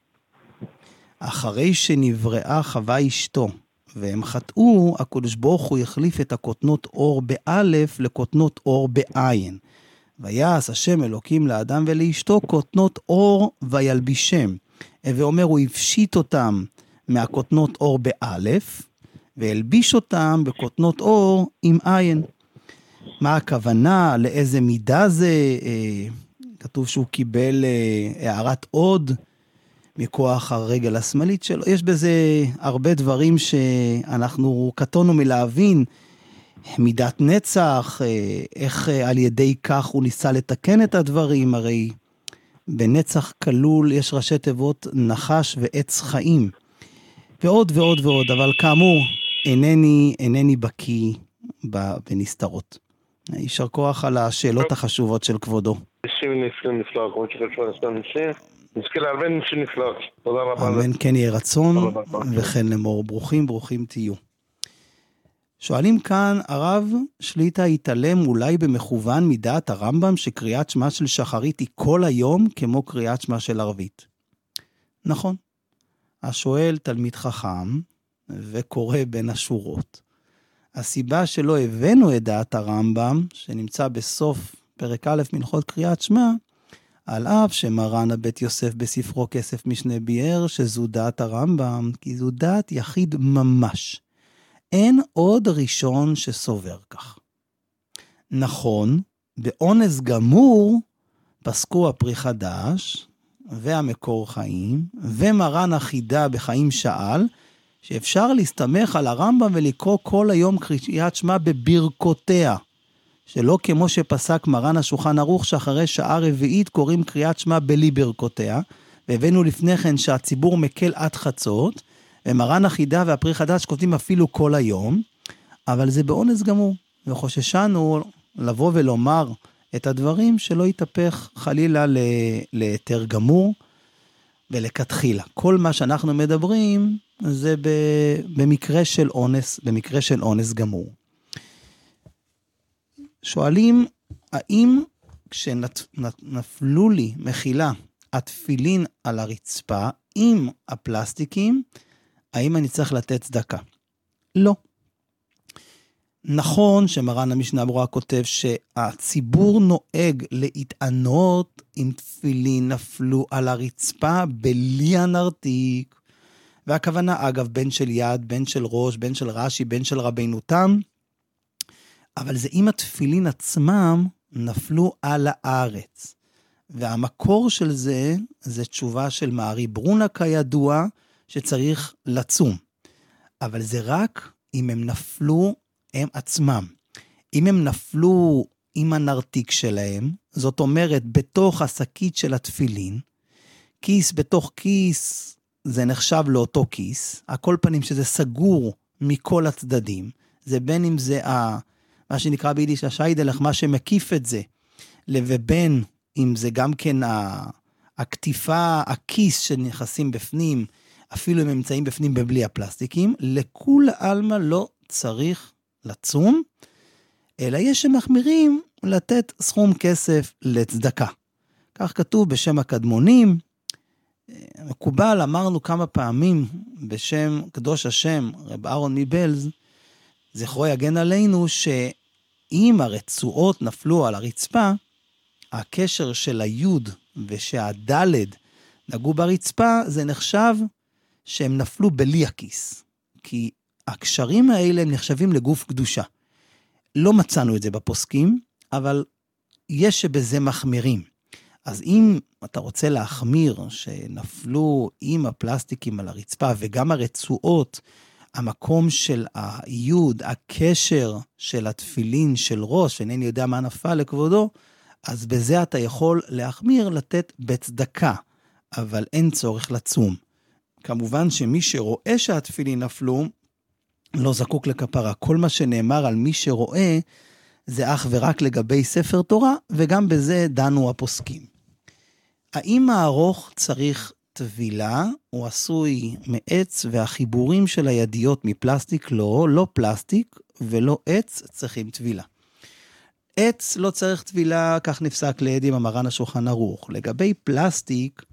אחרי שנבראה חווה אשתו, והם חטאו, הקדוש ברוך הוא יחליף את הכותנות אור באלף לכותנות אור בעין. ויעש השם אלוקים לאדם ולאשתו כותנות אור וילבישם. ואומר, הוא הפשיט אותם מהכותנות אור באלף, והלביש אותם בכותנות אור עם עין. מה הכוונה? לאיזה מידה זה? כתוב שהוא קיבל הערת עוד מכוח הרגל השמאלית שלו. יש בזה הרבה דברים שאנחנו קטונו מלהבין. מידת נצח, איך על ידי כך הוא ניסה לתקן את הדברים, הרי בנצח כלול יש ראשי תיבות נחש ועץ חיים, ועוד ועוד ועוד, אבל כאמור, אינני בקיא בנסתרות. יישר כוח על השאלות החשובות של כבודו. נפלא, כמו שחשוב לסתם נזכה להרבה נשים נפלאות. תודה רבה. אמן כן יהיה רצון, וכן לאמור, ברוכים תהיו. שואלים כאן, הרב שליטה התעלם אולי במכוון מדעת הרמב"ם שקריאת שמה של שחרית היא כל היום כמו קריאת שמה של ערבית. נכון. השואל תלמיד חכם וקורא בין השורות. הסיבה שלא הבאנו את דעת הרמב"ם, שנמצא בסוף פרק א' מלכות קריאת שמה, על אף שמרן הבית יוסף בספרו כסף משנה ביאר, שזו דעת הרמב"ם, כי זו דעת יחיד ממש. אין עוד ראשון שסובר כך. נכון, באונס גמור פסקו הפרי חדש והמקור חיים ומרן החידה בחיים שאל, שאפשר להסתמך על הרמב"ם ולקרוא כל היום קריאת שמע בברכותיה, שלא כמו שפסק מרן השולחן ערוך שאחרי שעה רביעית קוראים קריאת שמע בלי ברכותיה, והבאנו לפני כן שהציבור מקל עד חצות, ומרן החידה והפרי חדש כותבים אפילו כל היום, אבל זה באונס גמור, וחוששנו לבוא ולומר את הדברים שלא יתהפך חלילה ליתר גמור ולכתחילה. כל מה שאנחנו מדברים זה במקרה של אונס גמור. שואלים, האם כשנפלו לי מחילה התפילין על הרצפה עם הפלסטיקים, האם אני צריך לתת צדקה? לא. נכון שמרן המשנה ברורה כותב שהציבור נוהג להתענות אם תפילין נפלו על הרצפה בלי הנרתיק, והכוונה אגב בן של יד, בן של ראש, בן של רש"י, בן של רבינו תם, אבל זה אם התפילין עצמם נפלו על הארץ. והמקור של זה תשובה של מארי ברונה כידוע, שצריך לצום. אבל זה רק אם הם נפלו הם עצמם. אם הם נפלו עם הנרתיק שלהם, זאת אומרת בתוך השקית של התפילין, כיס בתוך כיס זה נחשב לאותו כיס, הכל פנים שזה סגור מכל הצדדים, זה בין אם זה מה שנקרא ביידיש השיידלך, מה שמקיף את זה, ובין אם זה גם כן הכתיפה, הכיס שנכנסים בפנים, אפילו אם הם נמצאים בפנים בבלי הפלסטיקים, לכול אלמה לא צריך לצום, אלא יש שמחמירים לתת סכום כסף לצדקה. כך כתוב בשם הקדמונים, מקובל, אמרנו כמה פעמים בשם קדוש השם, רב אהרון מבלז, זכרו יגן עלינו, שאם הרצועות נפלו על הרצפה, הקשר של היוד ושהדלת נגעו ברצפה, זה נחשב שהם נפלו בלי הכיס. כי הקשרים האלה נחשבים לגוף קדושה. לא מצאנו את זה בפוסקים, אבל יש שבזה מחמירים. אז אם אתה רוצה להחמיר שנפלו עם הפלסטיקים על הרצפה וגם הרצועות, המקום של היוד, הקשר של התפילין של ראש, אינני יודע מה נפל לכבודו, אז בזה אתה יכול להחמיר לתת בצדקה, אבל אין צורך לצום. כמובן שמי שרואה שהתפילין נפלו, לא זקוק לכפרה. כל מה שנאמר על מי שרואה, זה אך ורק לגבי ספר תורה, וגם בזה דנו הפוסקים. האם הארוך צריך טבילה, הוא עשוי מעץ, והחיבורים של הידיות מפלסטיק לא פלסטיק, ולא עץ צריכים טבילה. עץ לא צריך טבילה, כך נפסק לידי במרן השולחן ערוך. לגבי פלסטיק,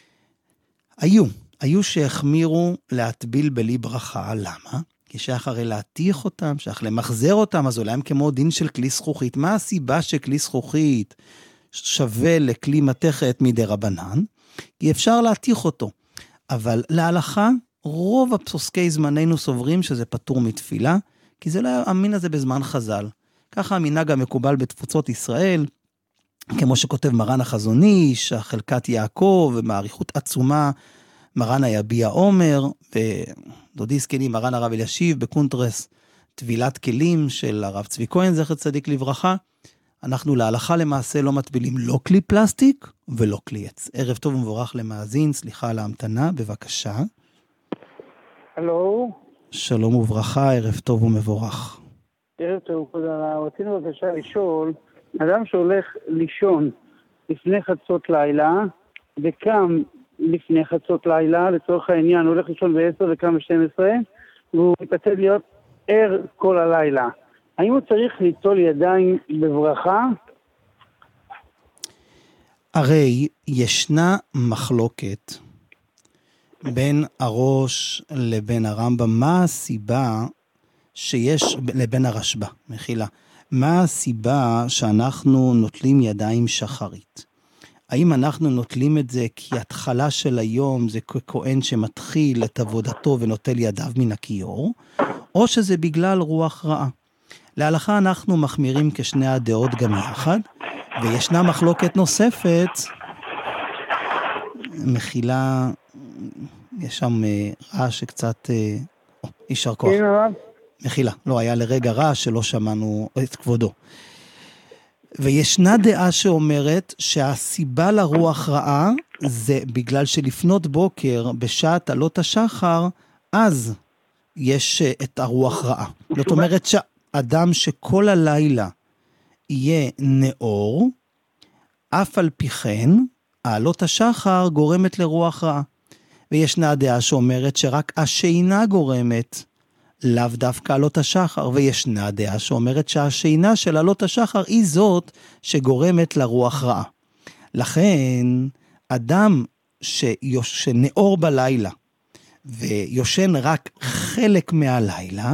היו שהחמירו להטביל בלי ברכה. למה? כי שייך הרי להתיך אותם, שייך למחזר אותם, אז אולי הם כמו דין של כלי זכוכית. מה הסיבה שכלי זכוכית שווה לכלי מתכת מדי רבנן? כי אפשר להתיך אותו. אבל להלכה, רוב הפוסקי זמננו סוברים שזה פטור מתפילה, כי זה לא המין הזה בזמן חז"ל. ככה המנהג המקובל בתפוצות ישראל, כמו שכותב מרן החזון איש, חלקת יעקב, ומעריכות עצומה, מרן היביע עומר, ודודי זקני מרן הרב אלישיב, בקונטרס טבילת כלים של הרב צבי כהן, זכר צדיק לברכה. אנחנו להלכה למעשה לא מטבילים לא כלי פלסטיק ולא כלי עץ. ערב טוב ומבורך למאזין, סליחה על ההמתנה, בבקשה. הלו. שלום וברכה, ערב טוב ומבורך. ערב טוב, רצינו בבקשה לשאול, אדם שהולך לישון לפני חצות לילה, וקם לפני חצות לילה, לצורך העניין, הוא הולך לישון ב-10 וקם ב-12, והוא מתעתד להיות ער כל הלילה. האם הוא צריך ליטול ידיים בברכה? הרי ישנה מחלוקת בין הראש לבין הרמב"ם, מה הסיבה שיש, לבין הרשב"א, מחילה, מה הסיבה שאנחנו נוטלים ידיים שחרית? האם אנחנו נוטלים את זה כי התחלה של היום זה כהן שמתחיל את עבודתו ונוטל ידיו מן הכיור, או שזה בגלל רוח רעה? להלכה אנחנו מחמירים כשני הדעות גם יחד, וישנה מחלוקת נוספת, מחילה, יש שם רעש שקצת, יישר כוח. מחילה, לא, היה לרגע רעש שלא שמענו את כבודו. וישנה דעה שאומרת שהסיבה לרוח רעה זה בגלל שלפנות בוקר בשעת עלות השחר, אז יש את הרוח רעה. זאת אומרת שאדם שכל הלילה יהיה נאור, אף על פי כן, עלות השחר גורמת לרוח רעה. וישנה דעה שאומרת שרק השינה גורמת, לאו דווקא עלות השחר, וישנה דעה שאומרת שהשינה של עלות השחר היא זאת שגורמת לרוח רעה. לכן, אדם שנאור בלילה, ויושן רק חלק מהלילה,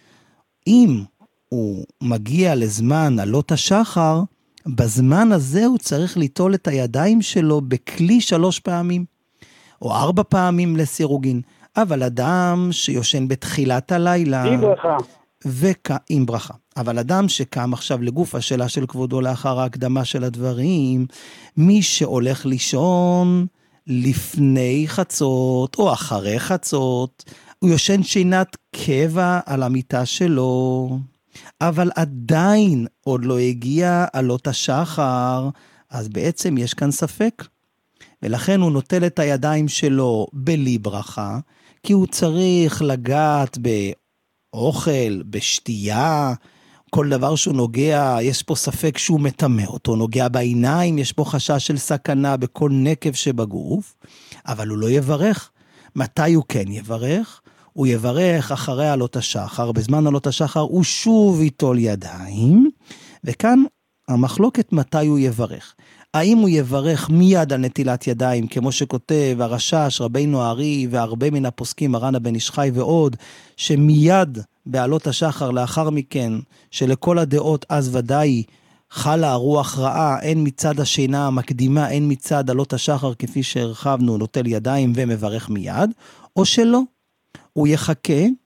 אם הוא מגיע לזמן עלות השחר, בזמן הזה הוא צריך ליטול את הידיים שלו בכלי 3 פעמים, או 4 פעמים לסירוגין. אבל אדם שיושן בתחילת הלילה, עם ברכה. עם ברכה. אבל אדם שקם עכשיו לגוף השאלה של כבודו לאחר ההקדמה של הדברים, מי שהולך לישון לפני חצות או אחרי חצות, הוא יושן שינת קבע על המיטה שלו, אבל עדיין עוד לא הגיע עלות השחר, אז בעצם יש כאן ספק. ולכן הוא נוטל את הידיים שלו בלי ברכה, כי הוא צריך לגעת באוכל, בשתייה, כל דבר שהוא נוגע, יש פה ספק שהוא מטמא אותו, נוגע בעיניים, יש פה חשש של סכנה בכל נקב שבגוף, אבל הוא לא יברך. מתי הוא כן יברך? הוא יברך אחרי עלות השחר, בזמן עלות השחר הוא שוב ייטול ידיים, וכאן המחלוקת מתי הוא יברך. האם הוא יברך מיד על נטילת ידיים, כמו שכותב הרשש, רבינו הארי, והרבה מן הפוסקים, מרן הבן איש חי ועוד, שמיד בעלות השחר לאחר מכן, שלכל הדעות אז ודאי חלה הרוח רעה, אין מצד השינה המקדימה, אין מצד עלות השחר כפי שהרחבנו, נוטל ידיים ומברך מיד, או שלא. הוא יחכה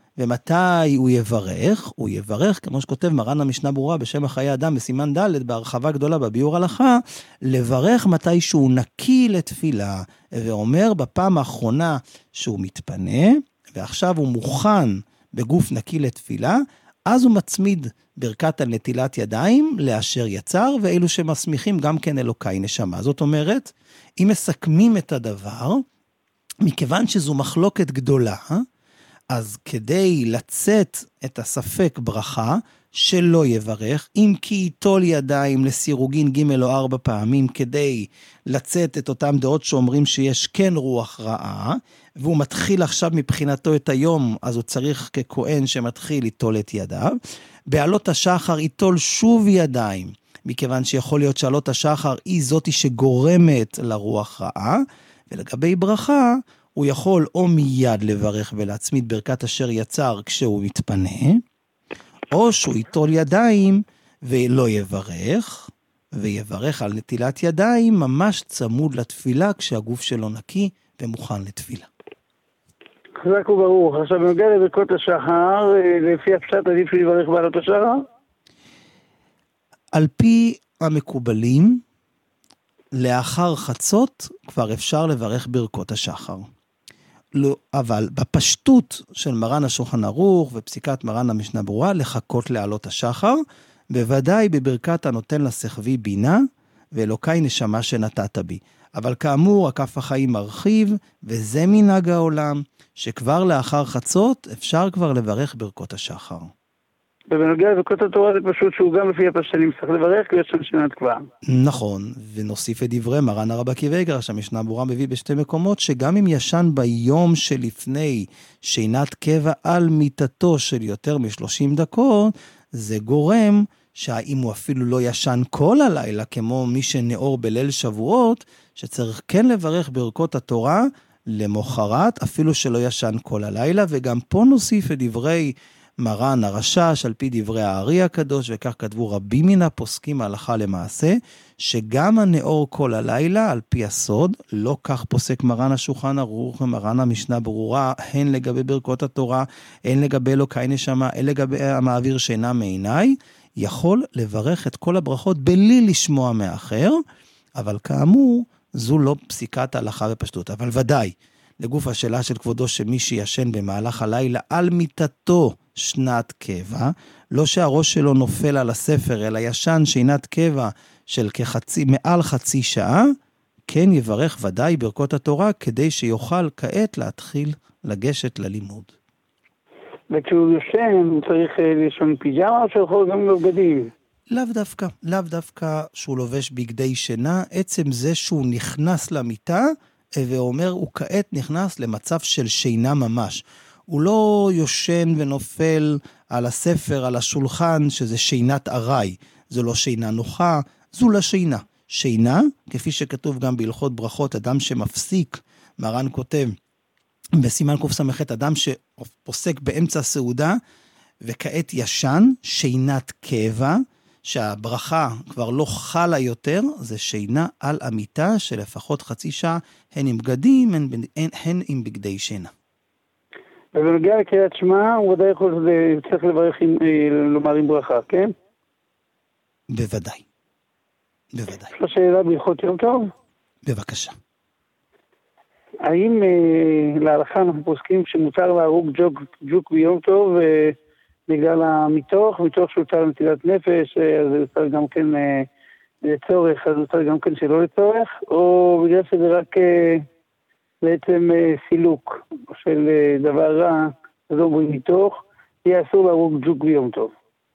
ומתי הוא יברך? הוא יברך, כמו שכותב מרן המשנה ברורה בשם החיי אדם בסימן ד' בהרחבה גדולה בביאור הלכה, לברך מתי שהוא נקי לתפילה, ואומר בפעם האחרונה שהוא מתפנה, ועכשיו הוא מוכן בגוף נקי לתפילה, אז הוא מצמיד ברכת על נטילת ידיים לאשר יצר, ואלו שמסמיכים גם כן אלוקי נשמה. זאת אומרת, אם מסכמים את הדבר, מכיוון שזו מחלוקת גדולה, אז כדי לצאת את הספק ברכה, שלא יברך, אם כי ייטול ידיים לסירוגין ג' או 4 פעמים, כדי לצאת את אותם דעות שאומרים שיש כן רוח רעה, והוא מתחיל עכשיו מבחינתו את היום, אז הוא צריך ככהן שמתחיל ליטול את ידיו. בעלות השחר ייטול שוב ידיים, מכיוון שיכול להיות שעלות השחר היא זאתי שגורמת לרוח רעה, ולגבי ברכה, הוא יכול או מיד לברך ולהצמיד ברכת אשר יצר כשהוא מתפנה, או שהוא ייטול ידיים ולא יברך, ויברך על נטילת ידיים ממש צמוד לתפילה כשהגוף שלו נקי ומוכן לתפילה. חזק וברוך. עכשיו בנוגע לברכות השחר, לפי הפשט עדיף לברך בעלות השחר? על פי המקובלים, לאחר חצות כבר אפשר לברך ברכות השחר. לא, אבל בפשטות של מרן השולחן ערוך ופסיקת מרן המשנה ברורה, לחכות לעלות השחר, בוודאי בברכת הנותן לסחבי בינה, ואלוקי נשמה שנתת בי. אבל כאמור, הכף החיים מרחיב, וזה מנהג העולם, שכבר לאחר חצות אפשר כבר לברך ברכות השחר. ובנוגע לברכות התורה זה פשוט שהוא גם לפי הפשטנים צריך לברך, כי יש שם שנת כבר. נכון, ונוסיף את דברי מרן הרב עקיבא איגר, שהמשנה ברורה מביא בשתי מקומות, שגם אם ישן ביום שלפני שינת קבע על מיטתו של יותר מ-30 דקות, זה גורם שאם הוא אפילו לא ישן כל הלילה, כמו מי שנאור בליל שבועות, שצריך כן לברך ברכות התורה למחרת, אפילו שלא ישן כל הלילה, וגם פה נוסיף את דברי מרן הרש"ש, על פי דברי הארי הקדוש, וכך כתבו רבים מן הפוסקים הלכה למעשה, שגם הנאור כל הלילה, על פי הסוד, לא כך פוסק מרן השולחן ערוך ומרן המשנה ברורה, הן לגבי ברכות התורה, הן לגבי אלוקי נשמה, הן לגבי המעביר שינה מעיניי, יכול לברך את כל הברכות בלי לשמוע מאחר, אבל כאמור, זו לא פסיקת ההלכה בפשטות, אבל ודאי, לגוף השאלה של כבודו שמי שישן במהלך הלילה על מיטתו שנת קבע, לא שהראש שלו נופל על הספר, אלא ישן שינת קבע של מעל חצי שעה, כן יברך ודאי ברכות התורה, כדי שיוכל כעת להתחיל לגשת ללימוד. וכשהוא יושן, הוא צריך לישון פיג'מה, או שיכול גם לבגדים? לאו דווקא שהוא לובש בגדי שינה, עצם זה שהוא נכנס למיטה, ואומר, הוא כעת נכנס למצב של שינה ממש. הוא לא יושן ונופל על הספר, על השולחן, שזה שינת ארעי. זו לא שינה נוחה, זו לא שינה. שינה, כפי שכתוב גם בהלכות ברכות, אדם שמפסיק, מרן כותב, בסימן קס"ח, אדם שפוסק באמצע הסעודה, וכעת ישן, שינת קבע, שהברכה כבר לא חלה יותר, זה שינה על המיטה של לפחות חצי שעה, הן עם בגדים, הן עם בגדי שינה. ובנוגע לקריאת שמע, הוא ודאי צריך לברך לומר עם ברכה, כן? בוודאי. יש לו שאלה בהלכות יום טוב? בבקשה. האם להלכה אנחנו פוסקים שמותר להרוג ג'וק ביום טוב, בגלל מתוך שהותר לנטילת נפש, אז זה יותר גם כן לצורך, אז זה יותר גם כן שלא לצורך, או בגלל שזה רק בעצם סילוק של דבר רע, אז לא אומרים מתוך, יהיה אסור להרוג ג'וק ביום טוב.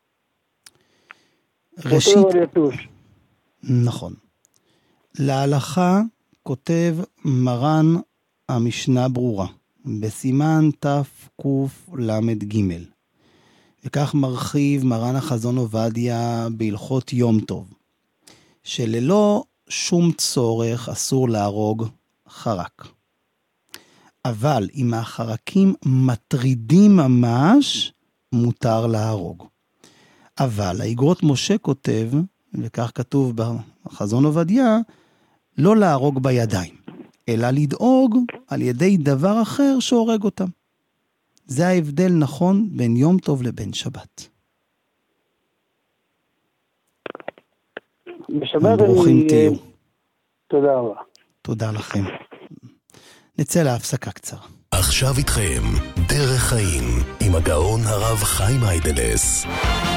ראשית, נכון. להלכה כותב מרן המשנה ברורה, בסימן תקל"ג. וכך מרחיב מרן החזון עובדיה בהלכות יום טוב, שללא שום צורך אסור להרוג חרק. אבל אם החרקים מטרידים ממש, מותר להרוג. אבל האגרות משה כותב, וכך כתוב בחזון עובדיה, לא להרוג בידיים, אלא לדאוג על ידי דבר אחר שהורג אותם. זה ההבדל נכון בין יום טוב לבין שבת. בשבת ברוכים תהיו. תודה רבה. תודה לכם. נצא להפסקה קצרה. עכשיו איתכם, דרך חיים, עם הגאון הרב חיים היידלס.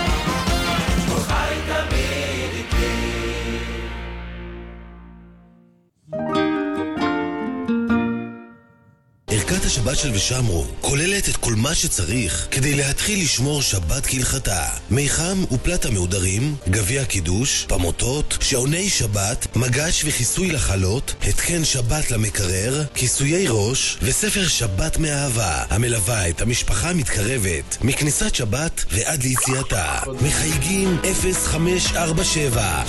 ערכת השבת של ושמרו כוללת את כל מה שצריך כדי להתחיל לשמור שבת כהלכתה. מיחם ופלטה מעודרים, גביע קידוש, פמוטות, שעוני שבת, מגש וכיסוי לחלות, התקן שבת למקרר, כיסויי ראש וספר שבת מאהבה המלווה את המשפחה המתקרבת מכניסת שבת ועד ליציאתה. מחייגים 0547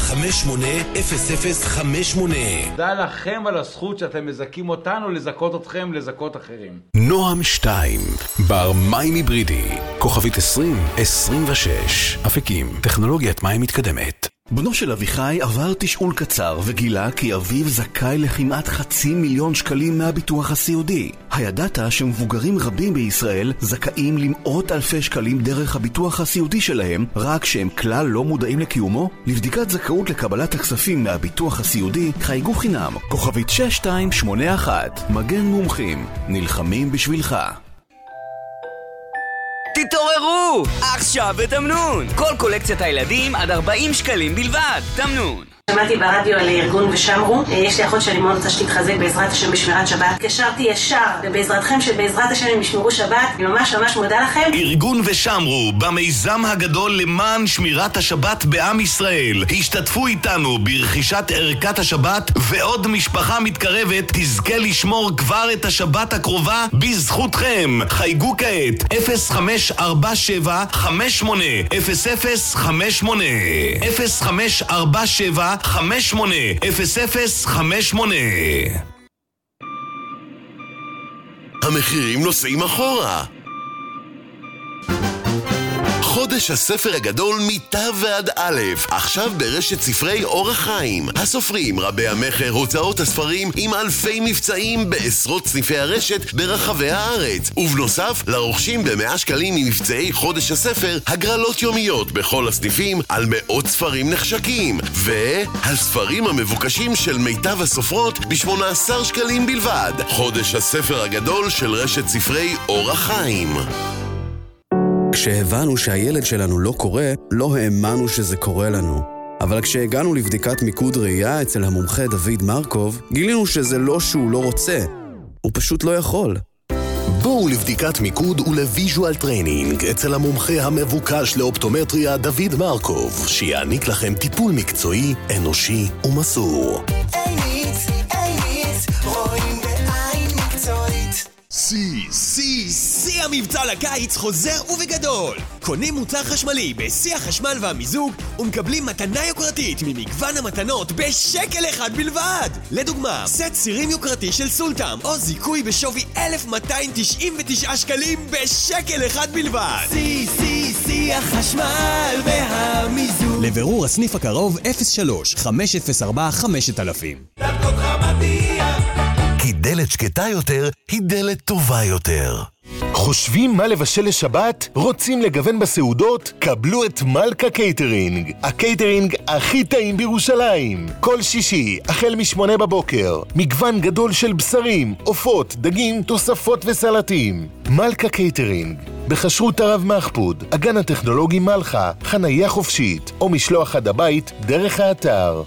580058. תודה לכם על הזכות שאתם מזכים אותנו לזכות אתכם לזכות אחרים. נועם 2, בר מים היברידי, כוכבית 2026, אפיקים, טכנולוגיית מים מתקדמת. בנו של אביחי עבר תשאול קצר וגילה כי אביו זכאי לכמעט 500,000 שקלים מהביטוח הסיעודי. הידעת שמבוגרים רבים בישראל זכאים למאות אלפי שקלים דרך הביטוח הסיעודי שלהם, רק שהם כלל לא מודעים לקיומו? לבדיקת זכאות לקבלת הכספים מהביטוח הסיעודי חייגו חינם, כוכבית 6281, מגן מומחים, נלחמים בשבילך. תתעוררו! עכשיו בתמנון! כל קולקציית הילדים עד 40 שקלים בלבד. תמנון. שמעתי ברדיו על ארגון ושמרו, יש לי אחות שאני מאוד רוצה שתתחזק בעזרת השם בשמירת שבת. קשרתי ישר, ובעזרתכם שבעזרת השם הם ישמרו שבת, אני ממש מודה לכם. ארגון ושמרו, במיזם הגדול למען שמירת השבת בעם ישראל. השתתפו איתנו ברכישת ערכת השבת, ועוד משפחה מתקרבת תזכה לשמור כבר את השבת הקרובה בזכותכם. חייגו כעת 0547 580058 0547 580058. המחירים נוסעים אחורה. חודש הספר הגדול מתא ועד א', עכשיו ברשת ספרי אור החיים. הסופרים רבי המחר, הוצאות הספרים עם אלפי מבצעים בעשרות סניפי הרשת ברחבי הארץ. ובנוסף, לרוכשים ב100 שקלים ממבצעי חודש הספר, הגרלות יומיות בכל הסניפים על מאות ספרים נחשקים. והספרים המבוקשים של מיטב הסופרות ב18 שקלים בלבד. חודש הספר הגדול של רשת ספרי אור החיים. כשהבנו שהילד שלנו לא קורא, לא האמנו שזה קורה לנו. אבל כשהגענו לבדיקת מיקוד ראייה אצל המומחה דוד מרקוב, גילינו שזה לא שהוא לא רוצה, הוא פשוט לא יכול. בואו לבדיקת מיקוד ולוויז'ואל טריינינג אצל המומחה המבוקש לאופטומטריה דוד מרקוב, שיעניק לכם טיפול מקצועי, אנושי ומסור. שיא המבצע לקיץ חוזר ובגדול. קונים מוצר חשמלי בשיא החשמל והמיזוג ומקבלים מתנה יוקרתית ממגוון המתנות בשקל אחד בלבד. לדוגמה, סט סירים יוקרתי של סולטם או זיכוי בשווי 1,299 שקלים בשקל אחד בלבד. שיא החשמל והמיזוג. לבירור הסניף הקרוב 03-504-5000. כי דלת שקטה יותר היא דלת טובה יותר. חושבים מה לבשל לשבת? רוצים לגוון בסעודות? קבלו את מלכה קייטרינג, הקייטרינג הכי טעים בירושלים. כל שישי, החל מ8 בבוקר, מגוון גדול של בשרים, עופות, דגים, תוספות וסלטים. מלכה קייטרינג, בכשרות הרב מחפוד, הגן הטכנולוגי מלכה, חנייה חופשית, או משלוח עד הבית דרך האתר.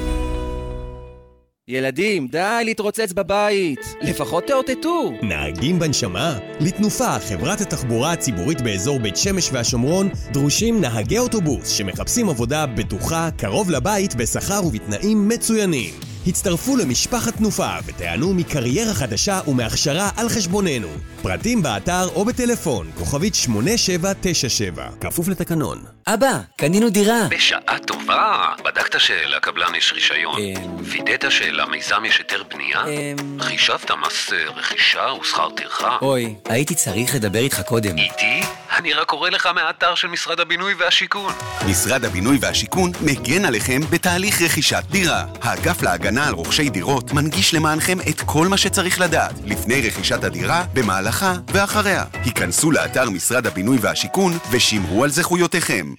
ילדים, די להתרוצץ בבית. לפחות תאותתו. נהגים בנשמה? לתנופה, חברת התחבורה הציבורית באזור בית שמש והשומרון, דרושים נהגי אוטובוס שמחפשים עבודה בטוחה, קרוב לבית, בשכר ובתנאים מצוינים. הצטרפו למשפחת תנופה ותענו מקריירה חדשה ומהכשרה על חשבוננו. פרטים באתר או בטלפון, כוכבית 8797. כפוף לתקנון. אבא, קנינו דירה. בשעה טובה. בדקת שלקבלן יש רישיון? וידאת שלמיזם יש היתר בנייה? חישבת מס רכישה ושכר טרחה? אוי, הייתי צריך לדבר איתך קודם. איתי? אני רק קורא לך מהאתר של משרד הבינוי והשיכון. משרד הבינוי והשיכון מגן עליכם בתהליך רכישת דירה. האגף להגנה על רוכשי דירות מנגיש למענכם את כל מה שצריך לדעת לפני רכישת הדירה, במהלכה ואחריה. היכנסו לאתר משרד הבינוי והשיכון ושמרו על זכויותיכם.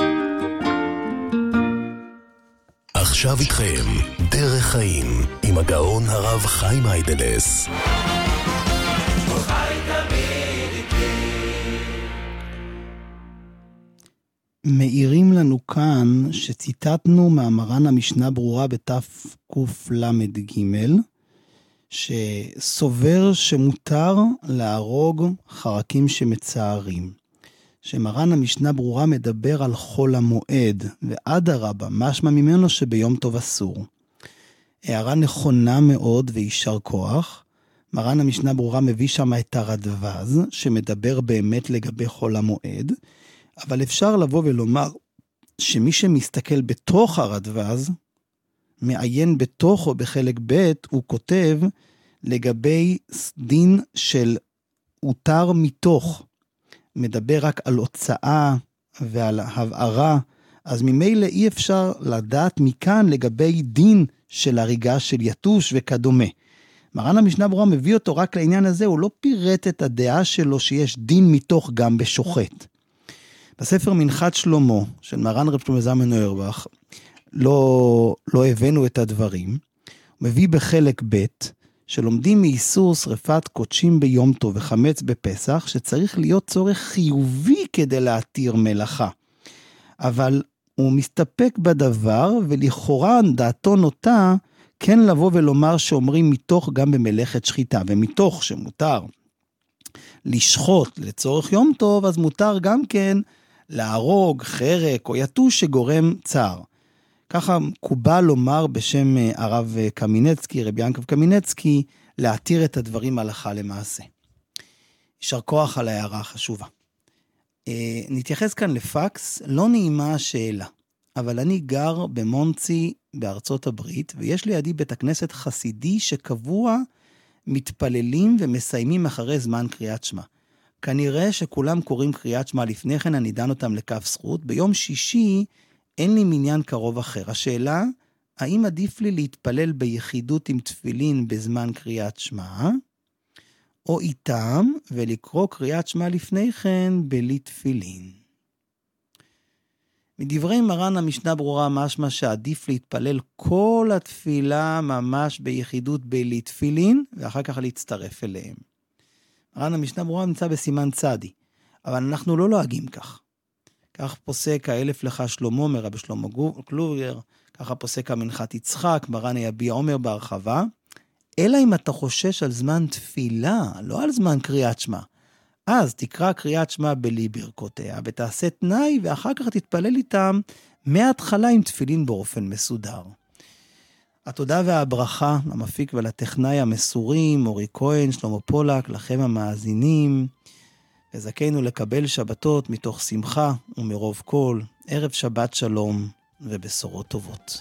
עכשיו איתכם, דרך חיים, עם הגאון הרב חיים היידלס. מעירים לנו כאן שציטטנו מאמרן המשנה ברורה בתקל"ג, שסובר שמותר להרוג חרקים שמצערים. שמרן המשנה ברורה מדבר על חול המועד, ועד הרבה, משמע ממנו שביום טוב אסור. הערה נכונה מאוד וישר כוח. מרן המשנה ברורה מביא שם את הרדב"ז, שמדבר באמת לגבי חול המועד, אבל אפשר לבוא ולומר שמי שמסתכל בתוך הרדב"ז, מעיין בתוך או בחלק ב', הוא כותב לגבי דין של הותר מתוך, מדבר רק על הוצאה ועל הבערה, אז ממילא אי אפשר לדעת מכאן לגבי דין של הריגה של יתוש וכדומה. מרן המשנה ברורה מביא אותו רק לעניין הזה, הוא לא פירט את הדעה שלו שיש דין מתוך גם בשוחט. בספר מנחת שלמה של מרן רב שלמה זלמן אוירבך, לא הבאנו את הדברים, הוא מביא בחלק ב' שלומדים מאיסור שריפת קודשים ביום טוב וחמץ בפסח, שצריך להיות צורך חיובי כדי להתיר מלאכה. אבל הוא מסתפק בדבר, ולכאורה דעתו נוטה כן לבוא ולומר שאומרים מתוך גם במלאכת שחיטה, ומתוך שמותר לשחוט לצורך יום טוב, אז מותר גם כן להרוג חרק או יתוש שגורם צער. ככה מקובל לומר בשם הרב קמינצקי, רבי ינקב קמינצקי, להתיר את הדברים הלכה למעשה. יישר כוח על ההערה החשובה. נתייחס כאן לפקס, לא נעימה השאלה, אבל אני גר במונצי בארצות הברית, ויש לידי בית הכנסת חסידי שקבוע מתפללים ומסיימים אחרי זמן קריאת שמע. כנראה שכולם קוראים קריאת שמע לפני כן, אני דן אותם לכף זכות. ביום שישי אין לי מניין קרוב אחר. השאלה, האם עדיף לי להתפלל ביחידות עם תפילין בזמן קריאת שמע, או איתם ולקרוא קריאת שמע לפני כן בלי תפילין? מדברי מרן המשנה ברורה משמע שעדיף להתפלל כל התפילה ממש ביחידות בלי תפילין, ואחר כך להצטרף אליהם. מרן המשנה ברורה נמצא בסימן צדי, אבל אנחנו לא נוהגים כך. כך פוסק האלף לך שלמה מרבי שלמה קלוגר, ככה פוסק המנחת יצחק, מרן יביע עומר בהרחבה, אלא אם אתה חושש על זמן תפילה, לא על זמן קריאת שמע. אז תקרא קריאת שמע בלי ברכותיה, ותעשה תנאי, ואחר כך תתפלל איתם מההתחלה עם תפילין באופן מסודר. התודה והברכה למפיק ולטכנאי המסורים, אורי כהן, שלמה פולק, לכם המאזינים, וזכינו לקבל שבתות מתוך שמחה ומרוב כל, ערב שבת שלום ובשורות טובות.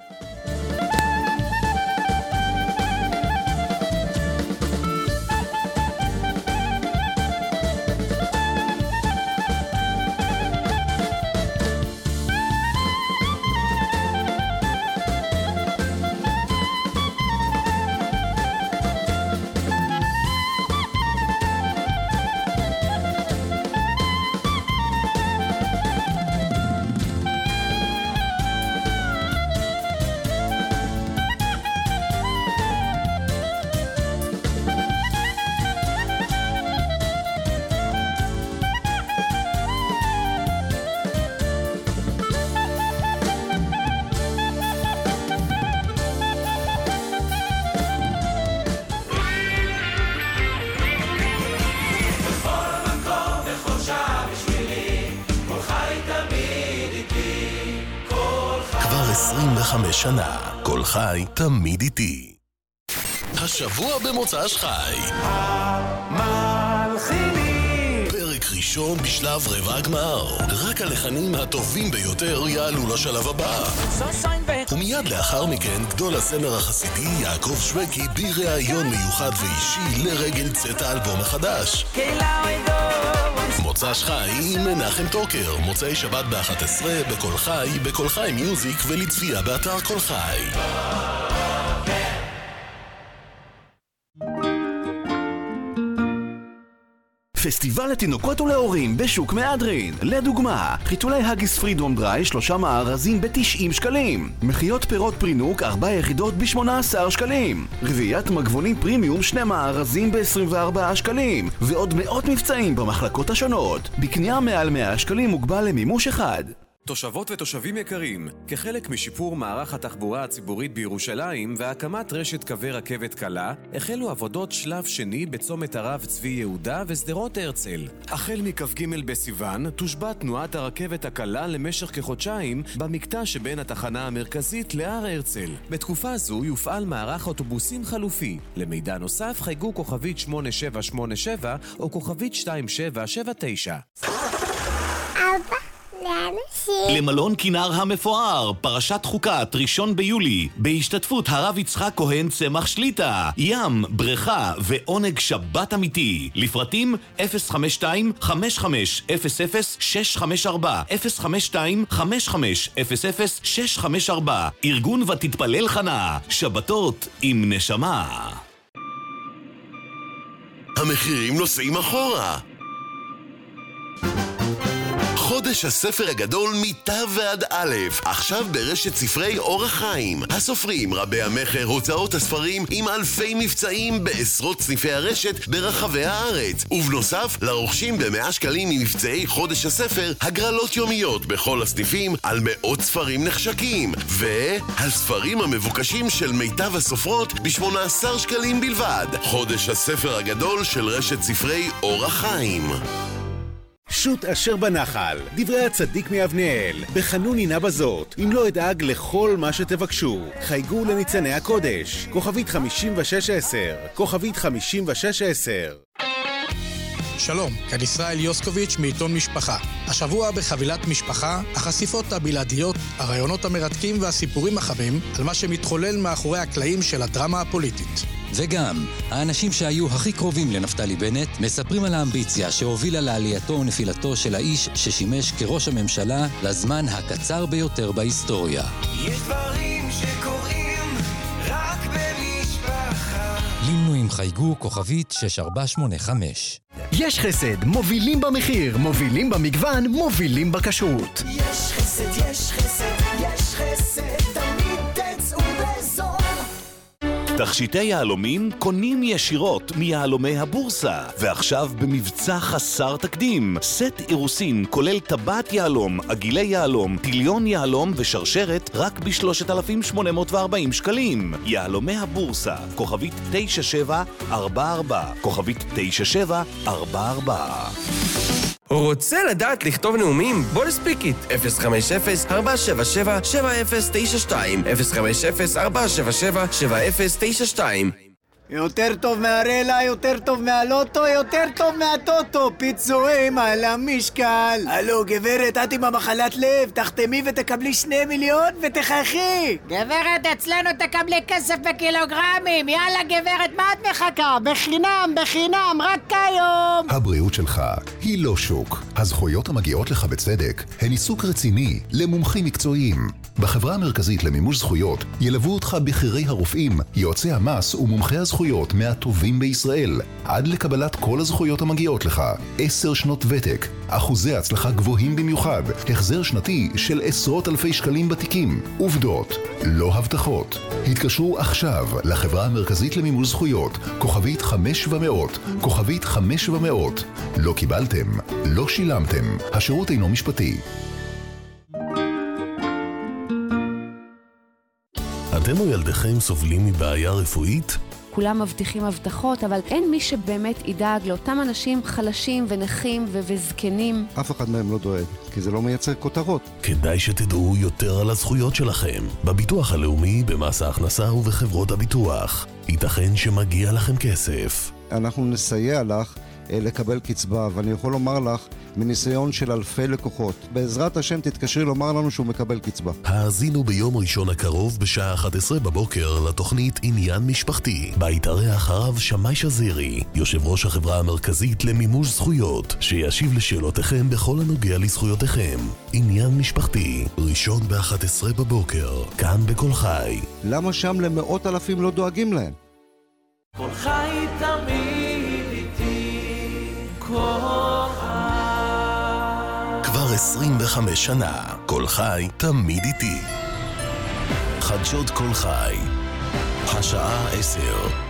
שנה, כל חי תמיד איתי. השבוע במוצ"ש חי המלחינים, פרק ראשון בשלב רבע הגמר. רק הלחנים הטובים ביותר יעלו לשלב הבא, ומיד לאחר מכן גדול הזמר החסידי יעקב שווקי בראיון מיוחד ואישי לרגל צאת האלבום החדש. מוצ"ש חי עם מנחם טוקר, מוצאי שבת ב-11 בכל חי, בכל חי מיוזיק ולצפייה באתר כל חי. פסטיבל לתינוקות ולהורים בשוק מהדרין. לדוגמה, חיתולי הגיס פרידום דריי 3 מארזים ב-90 שקלים. מחיות פירות פרינוק 4 יחידות ב-18 שקלים. רביעיית מגבונים פרימיום 2 מארזים ב-24 שקלים. ועוד מאות מבצעים במחלקות השונות. בקנייה מעל 100 שקלים מוגבל למימוש אחד. תושבות ותושבים יקרים, כחלק משיפור מערך התחבורה הציבורית בירושלים והקמת רשת קווי רכבת קלה, החלו עבודות שלב שני בצומת הרב צבי יהודה ושדרות הרצל. החל מכ"ג בסיוון תושבע תנועת הרכבת הקלה למשך כחודשיים במקטע שבין התחנה המרכזית להר הרצל. בתקופה זו יופעל מערך אוטובוסים חלופי. למידע נוסף חייגו כוכבית 8787 או כוכבית 2779. למלון כינר המפואר, פרשת חוקת, 1 ביולי, בהשתתפות הרב יצחק כהן צמח שליטה, ים, בריכה ועונג שבת אמיתי. לפרטים 052-5500-654, 052-5500-654. ארגון ותתפלל חנה, שבתות עם נשמה. המחירים נוסעים אחורה. חודש הספר הגדול מתא ועד א', עכשיו ברשת ספרי אור החיים. הסופרים רבי המחר, הוצאות הספרים עם אלפי מבצעים בעשרות סניפי הרשת ברחבי הארץ. ובנוסף, לרוכשים ב100 שקלים ממבצעי חודש הספר, הגרלות יומיות בכל הסניפים על מאות ספרים נחשקים. והספרים המבוקשים של מיטב הסופרות ב18 שקלים בלבד. חודש הספר הגדול של רשת ספרי אור החיים. שוט אשר בנחל, דברי הצדיק מאבנאל, בחנון הנה בזאת, אם לא אדאג לכל מה שתבקשו. חייגו לניצני הקודש, כוכבית 5610, כוכבית 5610. שלום, כאן ישראל יוסקוביץ' מעיתון משפחה. השבוע בחבילת משפחה, החשיפות הבלעדיות, הרעיונות המרתקים והסיפורים החמים על מה שמתחולל מאחורי הקלעים של הדרמה הפוליטית. וגם, האנשים שהיו הכי קרובים לנפתלי בנט מספרים על האמביציה שהובילה לעלייתו ונפילתו של האיש ששימש כראש הממשלה לזמן הקצר ביותר בהיסטוריה. יש דברים שקורים רק במשפחה. לימנו חייגו כוכבית 6485. יש חסד, מובילים במחיר, מובילים במגוון, מובילים בכשרות. יש חסד, יש חסד, יש חסד, תמיד תצאו בזול. תכשיטי יהלומים קונים ישירות מיהלומי הבורסה, ועכשיו במבצע חסר תקדים. סט אירוסין כולל טבעת יהלום, עגילי יהלום, טיליון יהלום ושרשרת רק ב3,840 שקלים. יהלומי הבורסה, כוכבית 9744, כוכבית 9744. רוצה לדעת לכתוב נאומים? בוא נספיק איט 050-477-7092 050-477-7092. יותר טוב מהרלה, יותר טוב מהלוטו, יותר טוב מהטוטו, פיצויים על המשקל. הלו גברת, את עם המחלת לב, תחתמי ותקבלי 2 מיליון ותחייכי. גברת, אצלנו תקבלי כסף בקילוגרמים. יאללה גברת, מה את מחכה? בחינם, בחינם, רק היום. הבריאות שלך היא לא שוק. הזכויות המגיעות לך בצדק הן עיסוק רציני למומחים מקצועיים. בחברה המרכזית למימוש זכויות ילוו אותך בכירי הרופאים, יועצי המס ומומחי הזכויות מהטובים בישראל, עד לקבלת כל הזכויות המגיעות לך. 10 שנות ותק, אחוזי הצלחה גבוהים במיוחד, החזר שנתי של עשרות אלפי שקלים בתיקים. עובדות, לא הבטחות. התקשרו עכשיו לחברה המרכזית למימוש זכויות, כוכבית 5700, כוכבית 5700. לא קיבלתם, לא שילמתם. השירות אינו משפטי. אתם או ילדיכם סובלים מבעיה רפואית? כולם מבטיחים הבטחות, אבל אין מי שבאמת ידאג לאותם אנשים חלשים ונכים וזקנים. אף אחד מהם לא דואג, כי זה לא מייצר כותרות. כדאי שתדעו יותר על הזכויות שלכם, בביטוח הלאומי, במס ההכנסה ובחברות הביטוח. ייתכן שמגיע לכם כסף. אנחנו נסייע לך לקבל קצבה, ואני יכול לומר לך מניסיון של אלפי לקוחות. בעזרת השם תתקשרי לומר לנו שהוא מקבל קצבה. האזינו ביום ראשון הקרוב בשעה 11 בבוקר לתוכנית עניין משפחתי. בה יתארח הרב שמאי שזירי, יושב ראש החברה המרכזית למימוש זכויות, שישיב לשאלותיכם בכל הנוגע לזכויותיכם. עניין משפחתי, ראשון ב-11 בבוקר, כאן בכל חי. למה שם למאות אלפים לא דואגים להם? כל חי תמיד איתי, כל חי. כבר 25 שנה, כל חי תמיד איתי. חדשות כל חי, השעה 10.